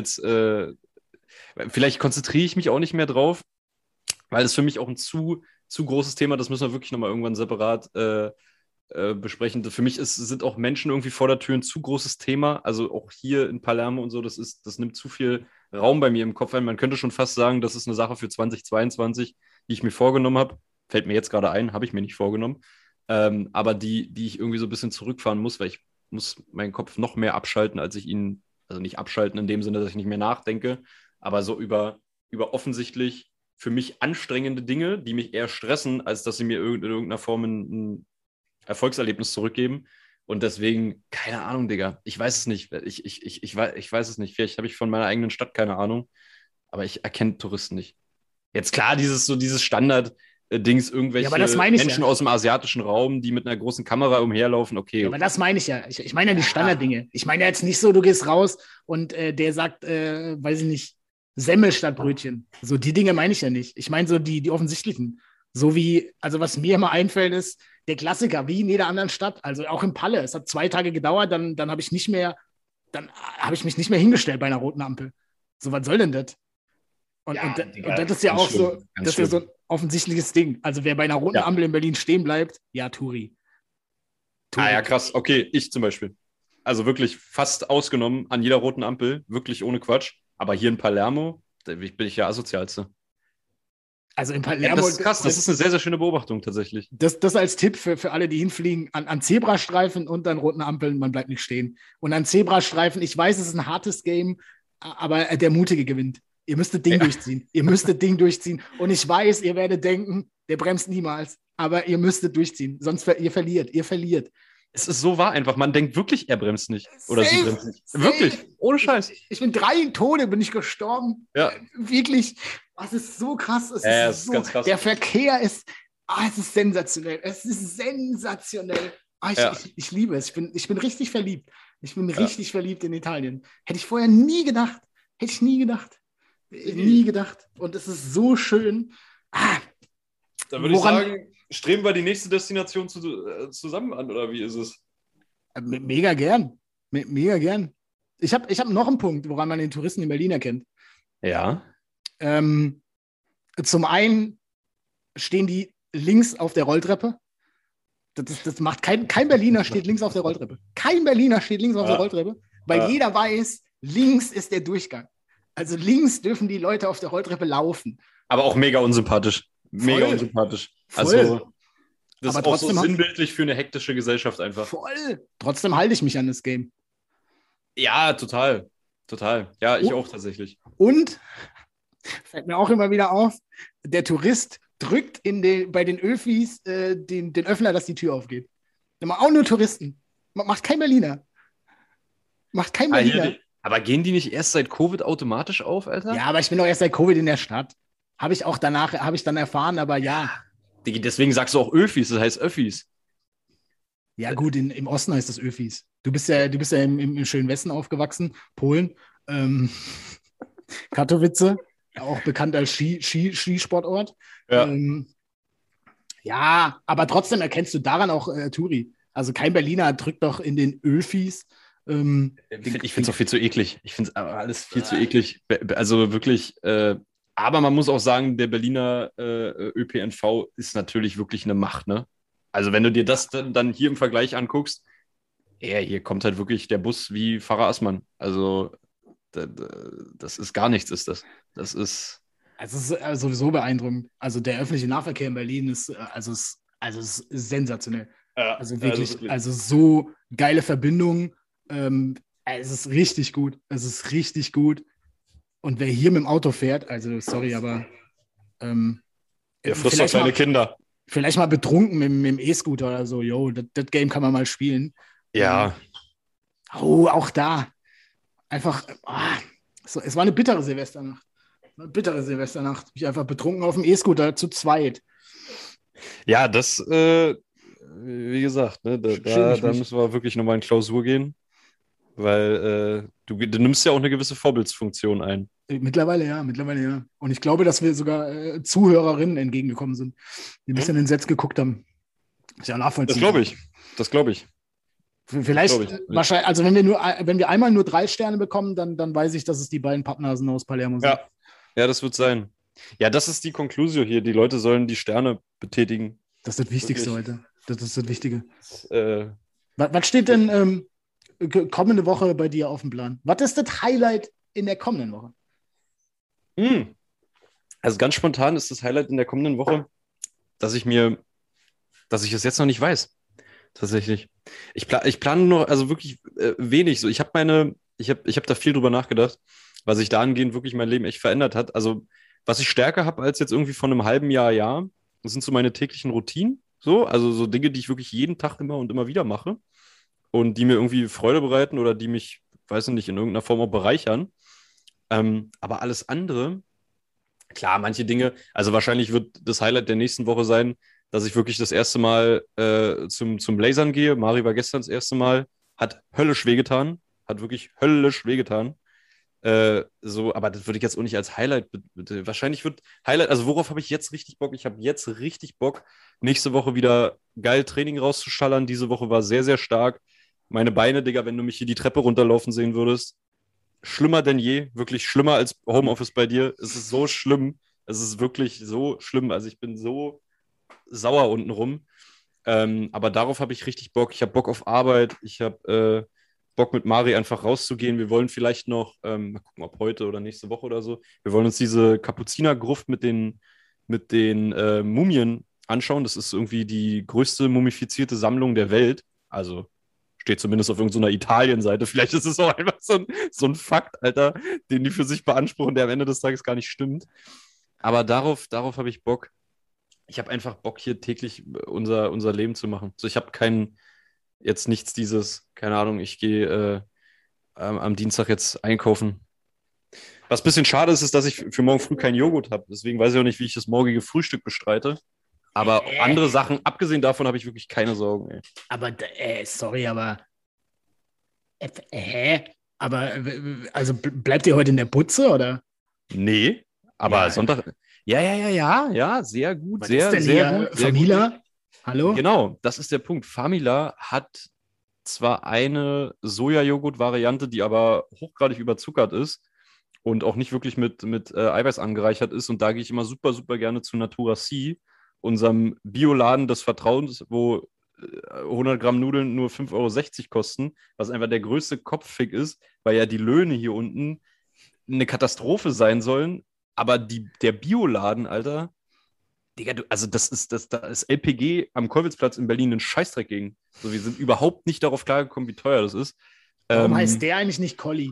vielleicht konzentriere ich mich auch nicht mehr drauf, weil es für mich auch ein zu großes Thema, das müssen wir wirklich nochmal irgendwann separat besprechen. Für mich sind auch Menschen irgendwie vor der Tür ein zu großes Thema. Also auch hier in Palermo und so, das nimmt zu viel Raum bei mir im Kopf ein. Man könnte schon fast sagen, das ist eine Sache für 2022, die ich mir vorgenommen habe. Fällt mir jetzt gerade ein, habe ich mir nicht vorgenommen. Aber die ich irgendwie so ein bisschen zurückfahren muss, weil ich muss meinen Kopf noch mehr abschalten, als ich ihn, also nicht abschalten in dem Sinne, dass ich nicht mehr nachdenke, aber so über offensichtlich für mich anstrengende Dinge, die mich eher stressen, als dass sie mir in irgendeiner Form ein Erfolgserlebnis zurückgeben. Und deswegen, keine Ahnung, Digga. Ich weiß es nicht. Ich weiß es nicht. Vielleicht habe ich von meiner eigenen Stadt keine Ahnung. Aber ich erkenne Touristen nicht. Jetzt klar, dieses Standard-Dings, irgendwelche Menschen aus dem asiatischen Raum, die mit einer großen Kamera umherlaufen, okay. Ja, aber das meine ich ja. Ich meine ja die Standarddinge. Ich meine ja jetzt nicht so, du gehst raus und der sagt, weiß ich nicht, Semmel statt Brötchen. So, die Dinge meine ich ja nicht. Ich meine so die offensichtlichen. So wie, also was mir immer einfällt, ist der Klassiker, wie in jeder anderen Stadt. Also auch in Palle. Es hat 2 Tage gedauert, dann habe ich mich nicht mehr hingestellt bei einer roten Ampel. So, was soll denn das? Und das ist ja auch so, das ist ja so ein offensichtliches Ding. Also wer bei einer roten Ampel in Berlin stehen bleibt, ja, Touri. Ah ja, krass. Okay, ich zum Beispiel. Also wirklich fast ausgenommen an jeder roten Ampel, wirklich ohne Quatsch. Aber hier in Palermo, bin ich ja asozialste. Also in Palermo. Ja, das ist krass, das ist eine sehr, sehr schöne Beobachtung tatsächlich. Das als Tipp für alle, die hinfliegen, an Zebrastreifen und an roten Ampeln, man bleibt nicht stehen. Und an Zebrastreifen, ich weiß, es ist ein hartes Game, aber der Mutige gewinnt. Ihr müsst das Ding durchziehen. Ihr müsst das Ding durchziehen. Und ich weiß, ihr werdet denken, der bremst niemals. Aber ihr müsst es durchziehen. Sonst ihr verliert. Es ist so wahr einfach. Man denkt wirklich, er bremst nicht. Oder sie bremst nicht. Wirklich. Ohne Scheiß. Ich bin 3 Tode, bin ich gestorben. Ja. Wirklich. Das ist so krass. Es ist so, ganz krass. Der Verkehr ist, es ist sensationell. Es ist sensationell. Ich liebe es. Ich bin richtig verliebt. Ich bin richtig verliebt in Italien. Hätte ich vorher nie gedacht. Nie gedacht. Und es ist so schön. Dann würde ich sagen, streben wir die nächste Destination zusammen an, oder wie ist es? Mega gern. Mega gern. Ich hab noch einen Punkt, woran man den Touristen in Berlin erkennt. Ja. Zum einen stehen die links auf der Rolltreppe. Das macht kein Berliner steht links auf der Rolltreppe. Kein Berliner steht links auf der Rolltreppe, weil jeder weiß, links ist der Durchgang. Also links dürfen die Leute auf der Rolltreppe laufen. Aber auch mega unsympathisch. Mega unsympathisch. Also, das aber ist auch so sinnbildlich für eine hektische Gesellschaft einfach. Voll. Trotzdem halte ich mich an das Game. Ja, total. Total. Ja, ich auch tatsächlich. Und, fällt mir auch immer wieder auf, der Tourist drückt bei den Öfis den Öffner, dass die Tür aufgeht. Auch nur Touristen. Macht kein Berliner. Aber gehen die nicht erst seit Covid automatisch auf, Alter? Ja, aber ich bin doch erst seit Covid in der Stadt. Habe ich dann erfahren, aber ja. Deswegen sagst du auch Öfis, das heißt Öffis. Ja, gut, im Osten heißt das Öfis. Du bist ja im schönen Westen aufgewachsen, Polen, ähm, Katowice, auch bekannt als Skisportort. Ja. Ja, aber trotzdem erkennst du daran auch Turi. Also kein Berliner drückt doch in den Öfis. Ich finde es auch viel zu eklig. Ich finde es alles viel zu eklig. Also wirklich, aber man muss auch sagen, der Berliner ÖPNV ist natürlich wirklich eine Macht, ne? Also wenn du dir das dann hier im Vergleich anguckst, hier kommt halt wirklich der Bus wie Pfarrer Assmann. Also das ist gar nichts, ist das. Das ist. Also es ist sowieso beeindruckend. Also der öffentliche Nahverkehr in Berlin ist, ist sensationell. Ja, Also wirklich, also so geile Verbindungen. Es ist richtig gut. Es ist richtig gut. Und wer hier mit dem Auto fährt, also sorry, aber der frisst doch seine Kinder. Vielleicht mal betrunken mit dem E-Scooter oder so. Jo, das Game kann man mal spielen. Ja. Auch da. Einfach, so, es war eine bittere Silvesternacht. Ich einfach betrunken auf dem E-Scooter zu zweit. Ja, das, wie gesagt, ne, da müssen wir wirklich nochmal in Klausur gehen, weil du nimmst ja auch eine gewisse Vorbildsfunktion ein. Mittlerweile ja. Und ich glaube, dass wir sogar Zuhörerinnen entgegengekommen sind, die ein bisschen entsetzt geguckt haben. Ist ja nachvollziehbar. Das glaube ich. Vielleicht, wahrscheinlich, also wenn wir einmal nur 3 Sterne bekommen, dann weiß ich, dass es die beiden Pappnasen aus Palermo sind. Ja, das wird sein. Ja, das ist die Conclusio hier. Die Leute sollen die Sterne betätigen. Das ist das Wichtigste heute. Das ist das Wichtige. Das, was steht denn kommende Woche bei dir auf dem Plan? Was ist das Highlight in der kommenden Woche? Also ganz spontan ist das Highlight in der kommenden Woche, dass ich es jetzt noch nicht weiß. Tatsächlich. Ich plane noch, also wirklich wenig. So, ich habe da viel drüber nachgedacht, was sich dahingehend wirklich mein Leben echt verändert hat. Also, was ich stärker habe als jetzt irgendwie von einem halben Jahr, das sind so meine täglichen Routinen. So, also so Dinge, die ich wirklich jeden Tag immer und immer wieder mache und die mir irgendwie Freude bereiten oder die mich, weiß ich nicht, in irgendeiner Form auch bereichern. Aber alles andere, klar, manche Dinge, also wahrscheinlich wird das Highlight der nächsten Woche sein, dass ich wirklich das erste Mal zum Lasern gehe. Mari war gestern das erste Mal, hat höllisch wehgetan, hat wirklich höllisch wehgetan. Aber das würde ich jetzt auch nicht als Highlight. Wahrscheinlich wird Highlight, also worauf habe ich jetzt richtig Bock? Ich habe jetzt richtig Bock, nächste Woche wieder geil Training rauszuschallern. Diese Woche war sehr, sehr stark. Meine Beine, Digga, wenn du mich hier die Treppe runterlaufen sehen würdest, schlimmer denn je, wirklich schlimmer als Homeoffice bei dir. Es ist so schlimm. Es ist wirklich so schlimm. Also ich bin so sauer untenrum. Aber darauf habe ich richtig Bock. Ich habe Bock auf Arbeit. Ich habe Bock mit Mari einfach rauszugehen. Wir wollen vielleicht noch, mal gucken, ob heute oder nächste Woche oder so, wir wollen uns diese Kapuzinergruft mit den Mumien anschauen. Das ist irgendwie die größte mumifizierte Sammlung der Welt. Also steht zumindest auf irgendeiner Italien-Seite. Vielleicht ist es auch einfach so ein Fakt, Alter, den die für sich beanspruchen, der am Ende des Tages gar nicht stimmt. Aber darauf habe ich Bock. Ich habe einfach Bock, hier täglich unser Leben zu machen. So, ich habe jetzt nichts keine Ahnung, ich gehe am Dienstag jetzt einkaufen. Was ein bisschen schade ist, dass ich für morgen früh keinen Joghurt habe. Deswegen weiß ich auch nicht, wie ich das morgige Frühstück bestreite. Aber andere Sachen, abgesehen davon, habe ich wirklich keine Sorgen. Ey. Aber, sorry, aber aber, also bleibt ihr heute in der Butze, oder? Nee, aber ja. Sonntag... Ja, sehr gut, was sehr, ist denn sehr hier? gut. Famila? Gut. Hallo? Genau, das ist der Punkt. Famila hat zwar eine Soja-Joghurt-Variante, die aber hochgradig überzuckert ist und auch nicht wirklich mit Eiweiß angereichert ist. Und da gehe ich immer super, super gerne zu Natura C, unserem Bioladen des Vertrauens, wo 100 Gramm Nudeln nur 5,60 € kosten, was einfach der größte Kopffick ist, weil ja die Löhne hier unten eine Katastrophe sein sollen. Aber der Bioladen, Alter, Digga, da ist LPG am Kollwitzplatz in Berlin ein Scheißdreck gegen. So, wir sind überhaupt nicht darauf klargekommen, wie teuer das ist. Warum heißt der eigentlich nicht Colli?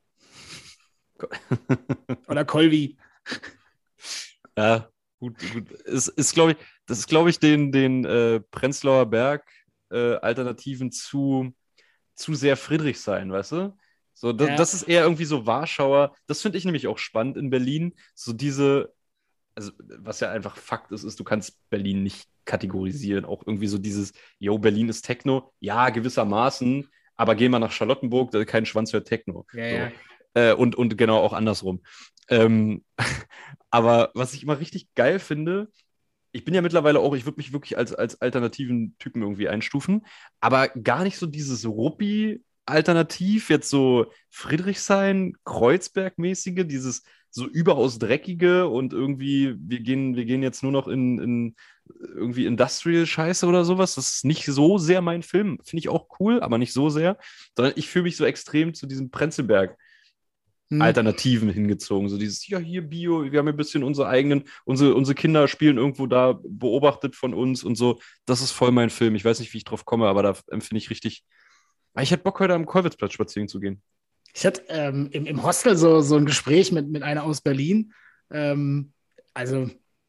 Oder Colvi? Ja, gut. Das ist, glaube ich, den Prenzlauer Berg Alternativen zu sehr Friedrichshain, weißt du? So, das ist eher irgendwie so Warschauer. Das finde ich nämlich auch spannend in Berlin. So diese also was ja einfach Fakt ist, du kannst Berlin nicht kategorisieren. Auch irgendwie so dieses, yo, Berlin ist Techno. Ja, gewissermaßen, aber geh mal nach Charlottenburg, da kein Schwanz hört Techno. Ja, so. ja. Und genau auch andersrum. Ähm, aber was ich immer richtig geil finde, ich bin ja mittlerweile auch, ich würde mich wirklich als alternativen Typen irgendwie einstufen, aber gar nicht so dieses Ruppi-Alternativ, jetzt so Friedrichshain, Kreuzberg-mäßige, dieses so überaus dreckige und irgendwie, wir gehen jetzt nur noch in irgendwie Industrial-Scheiße oder sowas. Das ist nicht so sehr mein Film. Finde ich auch cool, aber nicht so sehr. Sondern ich fühle mich so extrem zu diesem Prenzlberg Hm. Alternativen hingezogen. So dieses, ja, hier Bio, wir haben ein bisschen unsere eigenen, unsere Kinder spielen irgendwo da, beobachtet von uns und so. Das ist voll mein Film. Ich weiß nicht, wie ich drauf komme, aber da empfinde ich richtig. Ich hätte Bock, heute am Kollwitzplatz spazieren zu gehen. Ich hatte im Hostel so ein Gespräch mit einer aus Berlin. Also,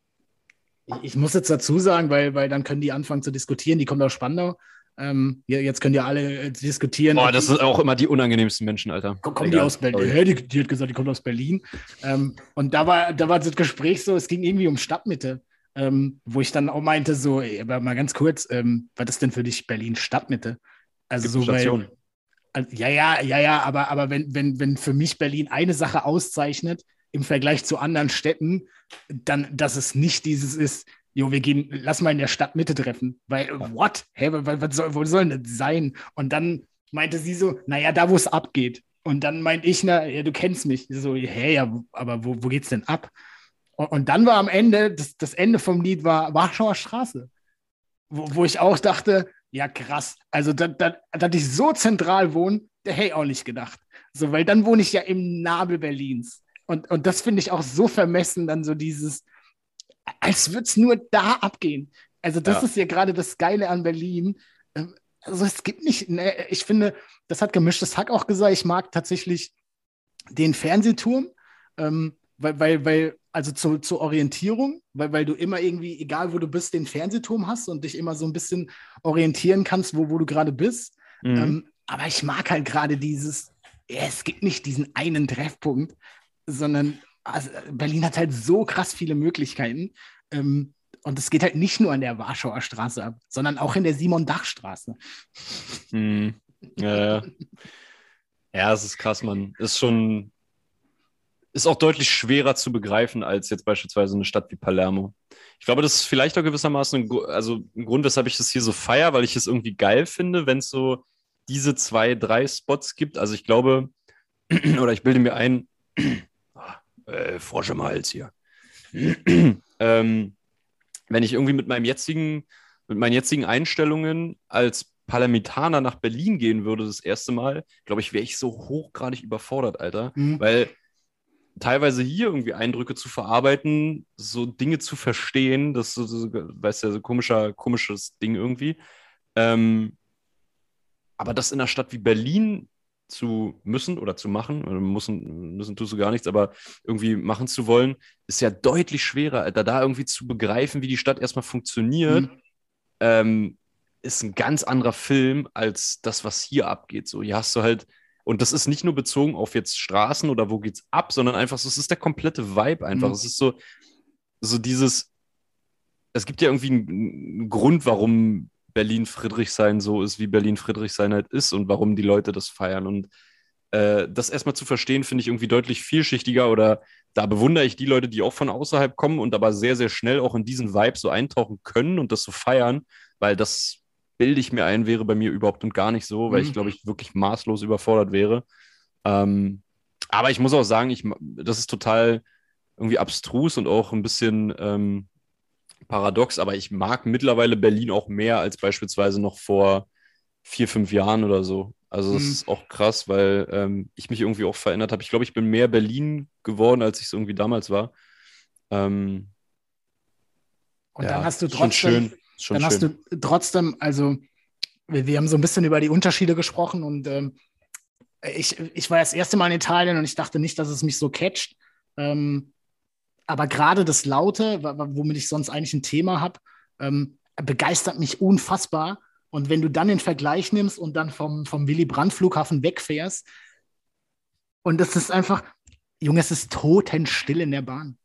ich muss jetzt dazu sagen, weil dann können die anfangen zu diskutieren. Die kommt aus Spandau. Jetzt können ja alle diskutieren. Boah, das sind auch immer die unangenehmsten Menschen, Alter. Kommen die aus Berlin? Die hat gesagt, die kommt aus Berlin. Und da war das Gespräch so, es ging irgendwie um Stadtmitte. Wo ich dann auch meinte, so, aber mal ganz kurz, was ist denn für dich Berlin Stadtmitte? Also Gibt so, Station. ja, aber wenn für mich Berlin eine Sache auszeichnet im Vergleich zu anderen Städten, dann, dass es nicht dieses ist, jo, lass mal in der Stadtmitte treffen. Weil, what? Hä, wo soll denn das sein? Und dann meinte sie so, naja, da, wo es abgeht. Und dann meinte ich, na, ja, du kennst mich. So, hä, ja, aber wo geht's denn ab? Und dann war am Ende, das Ende vom Lied war Warschauer Straße. Wo ich auch dachte, ja, krass. Also, dass ich so zentral wohne, der hätte ich auch nicht gedacht. So, weil dann wohne ich ja im Nabel Berlins. Und das finde ich auch so vermessen, dann so dieses, als würde es nur da abgehen. Also, das ist ja gerade das Geile an Berlin. Also, es gibt nicht, ne, ich finde, das hat Gemischtes Hack auch gesagt, ich mag tatsächlich den Fernsehturm, also zur Orientierung, weil du immer irgendwie, egal wo du bist, den Fernsehturm hast und dich immer so ein bisschen orientieren kannst, wo du gerade bist. Aber ich mag halt gerade dieses, es gibt nicht diesen einen Treffpunkt, sondern also Berlin hat halt so krass viele Möglichkeiten. Und es geht halt nicht nur an der Warschauer Straße ab, sondern auch in der Simon-Dach-Straße. Ja, es ist krass, Mann. Ist auch deutlich schwerer zu begreifen als jetzt beispielsweise eine Stadt wie Palermo. Ich glaube, das ist vielleicht auch gewissermaßen ein Grund, weshalb ich das hier so feiere, weil ich es irgendwie geil finde, wenn es so diese 2, 3 Spots gibt. Also ich glaube, oder ich bilde mir ein, Frosch im Hals hier. Wenn ich irgendwie mit meinen jetzigen Einstellungen als Palermitaner nach Berlin gehen würde, das erste Mal, glaube ich, wäre ich so hochgradig überfordert, Alter. Weil teilweise hier irgendwie Eindrücke zu verarbeiten, so Dinge zu verstehen, das ist so, weißt du, so komisches Ding irgendwie. Aber das in einer Stadt wie Berlin zu müssen oder zu machen, oder müssen tust du gar nichts, aber irgendwie machen zu wollen, ist ja deutlich schwerer, Alter, da irgendwie zu begreifen, wie die Stadt erstmal funktioniert, ist ein ganz anderer Film als das, was hier abgeht. So, hier hast du halt, und das ist nicht nur bezogen auf jetzt Straßen oder wo geht's ab, sondern einfach, es ist der komplette Vibe einfach. Es ist so dieses, es gibt ja irgendwie einen Grund, warum Berlin-Friedrichshain so ist, wie Berlin-Friedrichshain halt ist und warum die Leute das feiern. Und das erstmal zu verstehen, finde ich irgendwie deutlich vielschichtiger oder da bewundere ich die Leute, die auch von außerhalb kommen und aber sehr, sehr schnell auch in diesen Vibe so eintauchen können und das so feiern, weil das bilde ich mir ein, wäre bei mir überhaupt und gar nicht so, weil ich glaube, ich wirklich maßlos überfordert wäre. Aber ich muss auch sagen, das ist total irgendwie abstrus und auch ein bisschen paradox, aber ich mag mittlerweile Berlin auch mehr als beispielsweise noch vor 4, 5 Jahren oder so. Also das ist auch krass, weil ich mich irgendwie auch verändert habe. Ich glaube, ich bin mehr Berlin geworden, als ich es irgendwie damals war. Und dann hast du schon schön. Hast du trotzdem, also wir haben so ein bisschen über die Unterschiede gesprochen und ich war das erste Mal in Italien und ich dachte nicht, dass es mich so catcht. Aber gerade das Laute, womit ich sonst eigentlich ein Thema habe, begeistert mich unfassbar. Und wenn du dann den Vergleich nimmst und dann vom Willy-Brandt-Flughafen wegfährst, und das ist einfach, Junge, es ist totenstill in der Bahn.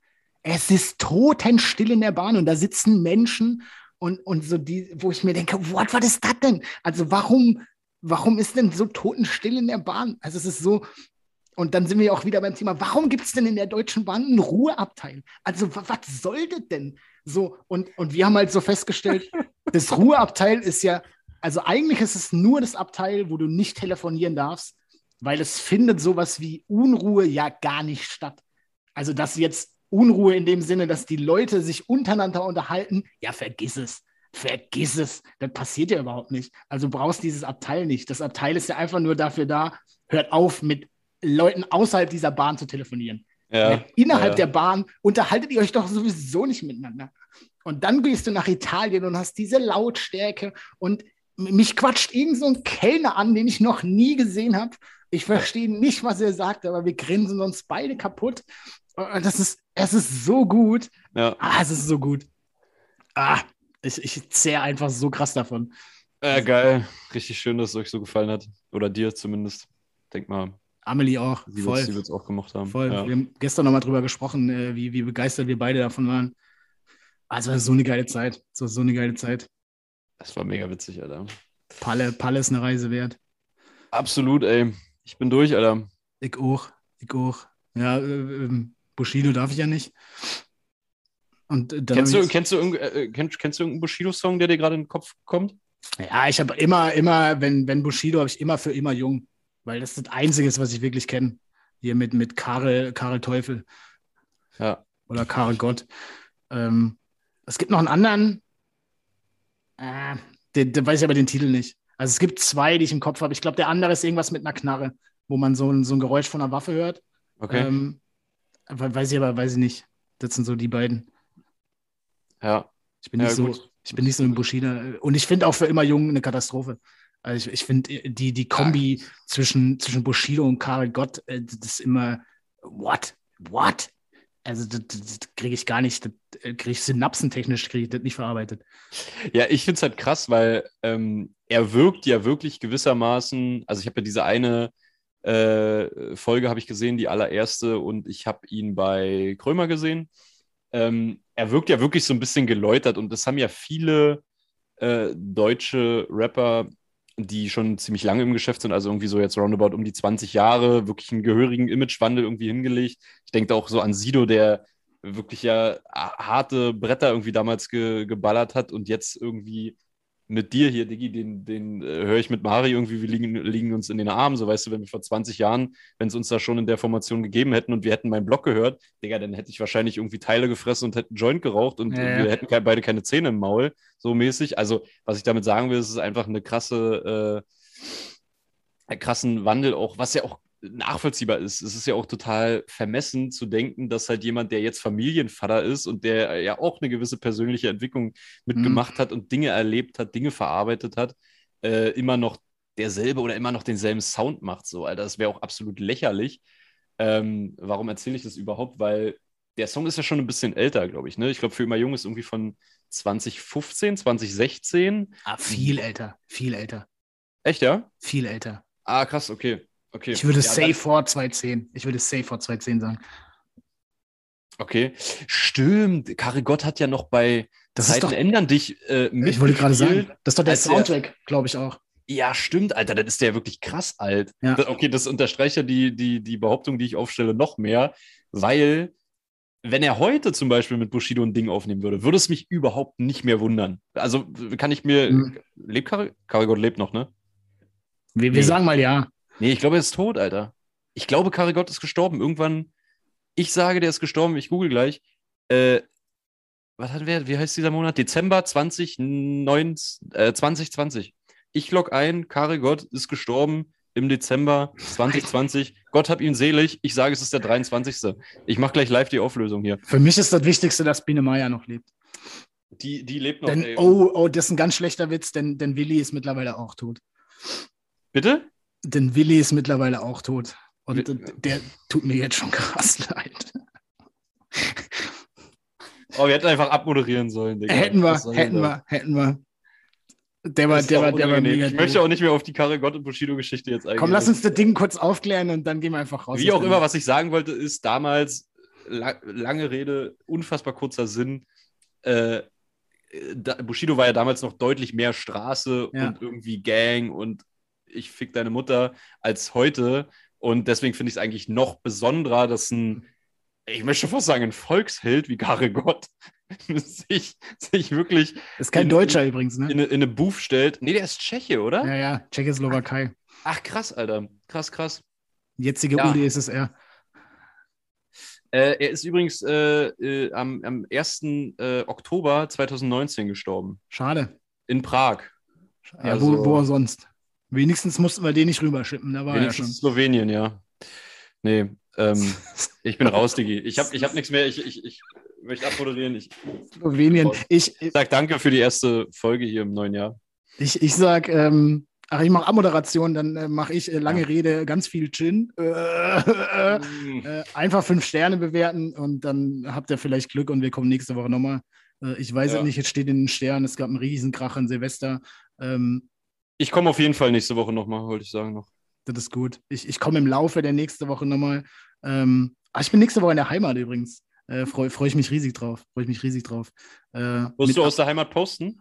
Es ist totenstill in der Bahn und da sitzen Menschen und so die, wo ich mir denke, was ist das denn? Also warum ist denn so totenstill in der Bahn? Also es ist so, und dann sind wir auch wieder beim Thema, warum gibt es denn in der Deutschen Bahn einen Ruheabteil? Also was soll das denn? So, und wir haben halt so festgestellt, das Ruheabteil ist ja, also eigentlich ist es nur das Abteil, wo du nicht telefonieren darfst, weil es findet sowas wie Unruhe ja gar nicht statt. Also dass jetzt Unruhe in dem Sinne, dass die Leute sich untereinander unterhalten, ja, vergiss es. Vergiss es. Das passiert ja überhaupt nicht. Also du brauchst dieses Abteil nicht. Das Abteil ist ja einfach nur dafür da, hört auf, mit Leuten außerhalb dieser Bahn zu telefonieren. Ja, innerhalb der Bahn unterhaltet ihr euch doch sowieso nicht miteinander. Und dann gehst du nach Italien und hast diese Lautstärke und mich quatscht irgend so ein Kellner an, den ich noch nie gesehen habe. Ich verstehe nicht, was er sagt, aber wir grinsen uns beide kaputt. Es ist so gut. Ja. Es ist so gut. Ich zehre einfach so krass davon. Geil. Richtig schön, dass es euch so gefallen hat. Oder dir zumindest. Denk mal. Amelie auch. Sie voll. Sie wird es auch gemacht haben. Voll. Ja. Wir haben gestern nochmal drüber gesprochen, wie begeistert wir beide davon waren. Also so eine geile Zeit. So eine geile Zeit. Das war mega witzig, Alter. Palle ist eine Reise wert. Absolut, ey. Ich bin durch, Alter. Ich auch. Ja, Bushido darf ich ja nicht. Und dann kennst du irgendeinen Bushido-Song, der dir gerade in den Kopf kommt? Ja, ich habe immer, wenn Bushido, habe ich immer für immer jung. Weil das das Einzige ist, was ich wirklich kenne. Hier mit Karel Teufel. Ja. Oder Karel Gott. Es gibt noch einen anderen. Den weiß ich aber den Titel nicht. Also es gibt zwei, die ich im Kopf habe. Ich glaube, der andere ist irgendwas mit einer Knarre, wo man so ein Geräusch von einer Waffe hört. Okay. Weiß ich nicht. Das sind so die beiden. Ja. Ich bin nicht so ein Bushido. Und ich finde auch für immer jung eine Katastrophe. Also ich finde die Kombi zwischen Bushido und Karel Gott, das ist immer what? Also das kriege ich gar nicht, synapsentechnisch kriege ich das nicht verarbeitet. Ja, ich finde es halt krass, weil er wirkt ja wirklich gewissermaßen, also ich habe ja diese eine Folge habe ich gesehen, die allererste, und ich habe ihn bei Krömer gesehen. Er wirkt ja wirklich so ein bisschen geläutert, und das haben ja viele deutsche Rapper, die schon ziemlich lange im Geschäft sind, also irgendwie so jetzt roundabout um die 20 Jahre, wirklich einen gehörigen Imagewandel irgendwie hingelegt. Ich denke auch so an Sido, der wirklich ja harte Bretter irgendwie damals geballert hat, und jetzt irgendwie mit dir hier, Diggi, den höre ich mit Mari irgendwie, wir liegen uns in den Armen, so weißt du, wenn wir vor 20 Jahren, wenn es uns da schon in der Formation gegeben hätten und wir hätten meinen Blog gehört, Digga, dann hätte ich wahrscheinlich irgendwie Teile gefressen und hätte einen Joint geraucht und wir hätten beide keine Zähne im Maul, so mäßig. Also, was ich damit sagen will, ist, es ist einfach eine krassen Wandel auch, was ja auch nachvollziehbar ist. Es ist ja auch total vermessen zu denken, dass halt jemand, der jetzt Familienvater ist und der ja auch eine gewisse persönliche Entwicklung mitgemacht hat und Dinge erlebt hat, Dinge verarbeitet hat, immer noch derselbe oder immer noch denselben Sound macht. So, Alter, das wäre auch absolut lächerlich. Warum erzähle ich das überhaupt? Weil der Song ist ja schon ein bisschen älter, glaube ich. Ne? Ich glaube, für immer jung ist irgendwie von 2015, 2016. Viel älter. Echt, ja? Viel älter. Krass, okay. Ich würde safe vor 2010 sagen. Okay, stimmt. Karel Gott hat ja noch bei Zeiten ändern dich mitgespielt. Ich wollte gerade sagen, das ist doch der Soundtrack, glaube ich auch. Ja, stimmt, Alter, dann ist der wirklich krass alt. Ja. Das unterstreicht ja die Behauptung, die ich aufstelle, noch mehr, weil wenn er heute zum Beispiel mit Bushido ein Ding aufnehmen würde, würde es mich überhaupt nicht mehr wundern. Also kann ich mir... Lebt Karel Gott lebt noch, ne? Wir sagen mal ja. Nee, ich glaube, er ist tot, Alter. Ich glaube, Karel Gott ist gestorben. Irgendwann, ich sage, der ist gestorben, ich google gleich. Wie heißt dieser Monat? Dezember 2020. Ich log ein, Karel Gott ist gestorben im Dezember 2020. Gott hab ihn selig. Ich sage, es ist der 23. Ich mache gleich live die Auflösung hier. Für mich ist das Wichtigste, dass Biene Meier noch lebt. Die lebt noch. Das ist ein ganz schlechter Witz, denn Willi ist mittlerweile auch tot. Bitte? Denn Willi ist mittlerweile auch tot. Und der tut mir jetzt schon krass leid. Wir hätten einfach abmoderieren sollen, Digga. Hätten wir. Der war mega. Ich möchte auch nicht mehr auf die Karel Gott und Bushido-Geschichte jetzt eingehen. Komm, lass uns das Ding kurz aufklären und dann gehen wir einfach raus. Wie auch immer, was ich sagen wollte, ist, damals lange Rede, unfassbar kurzer Sinn. Bushido war ja damals noch deutlich mehr Straße und irgendwie Gang und ich fick deine Mutter als heute. Und deswegen finde ich es eigentlich noch besonderer, dass ich möchte fast sagen, ein Volksheld wie Karel Gott sich wirklich. Ist kein Deutscher übrigens, ne? In eine Booth stellt. Nee, der ist Tscheche, oder? Ja, Tschechoslowakei. Ach, krass, Alter. Krass. Jetzige UdSSR. Er ist übrigens am 1. Oktober 2019 gestorben. Schade. In Prag. Ja, also, wo sonst? Wenigstens mussten wir den nicht rüberschippen. Da war wenigstens ja schon. Slowenien, ja. Nee, ich bin raus, Digi. Ich hab nichts mehr. Ich möchte abmoderieren. Slowenien. Ich sag danke für die erste Folge hier im neuen Jahr. Ich sag, ich mache Abmoderation, dann mache ich lange Rede, ganz viel Gin. Einfach 5 Sterne bewerten und dann habt ihr vielleicht Glück und wir kommen nächste Woche nochmal. Ich weiß es nicht, jetzt steht in den Sternen, es gab einen Riesenkrach an Silvester. Ich komme auf jeden Fall nächste Woche nochmal, wollte ich sagen noch. Das ist gut. Ich komme im Laufe der nächsten Woche nochmal. Ich bin nächste Woche in der Heimat übrigens. Freu ich mich riesig drauf. Wirst du aus der Heimat posten?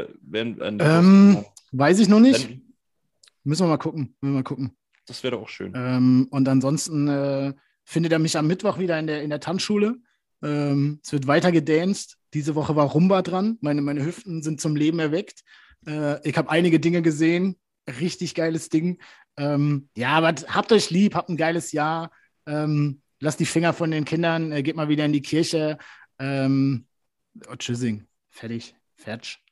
Weiß ich noch nicht. Müssen wir mal gucken. Das wäre doch auch schön. Und ansonsten findet er mich am Mittwoch wieder in der Tanzschule. Es wird weiter gedanced. Diese Woche war Rumba dran. Meine Hüften sind zum Leben erweckt. Ich habe einige Dinge gesehen. Richtig geiles Ding. Aber habt euch lieb, habt ein geiles Jahr. Lasst die Finger von den Kindern. Geht mal wieder in die Kirche. Tschüssing. Fertig.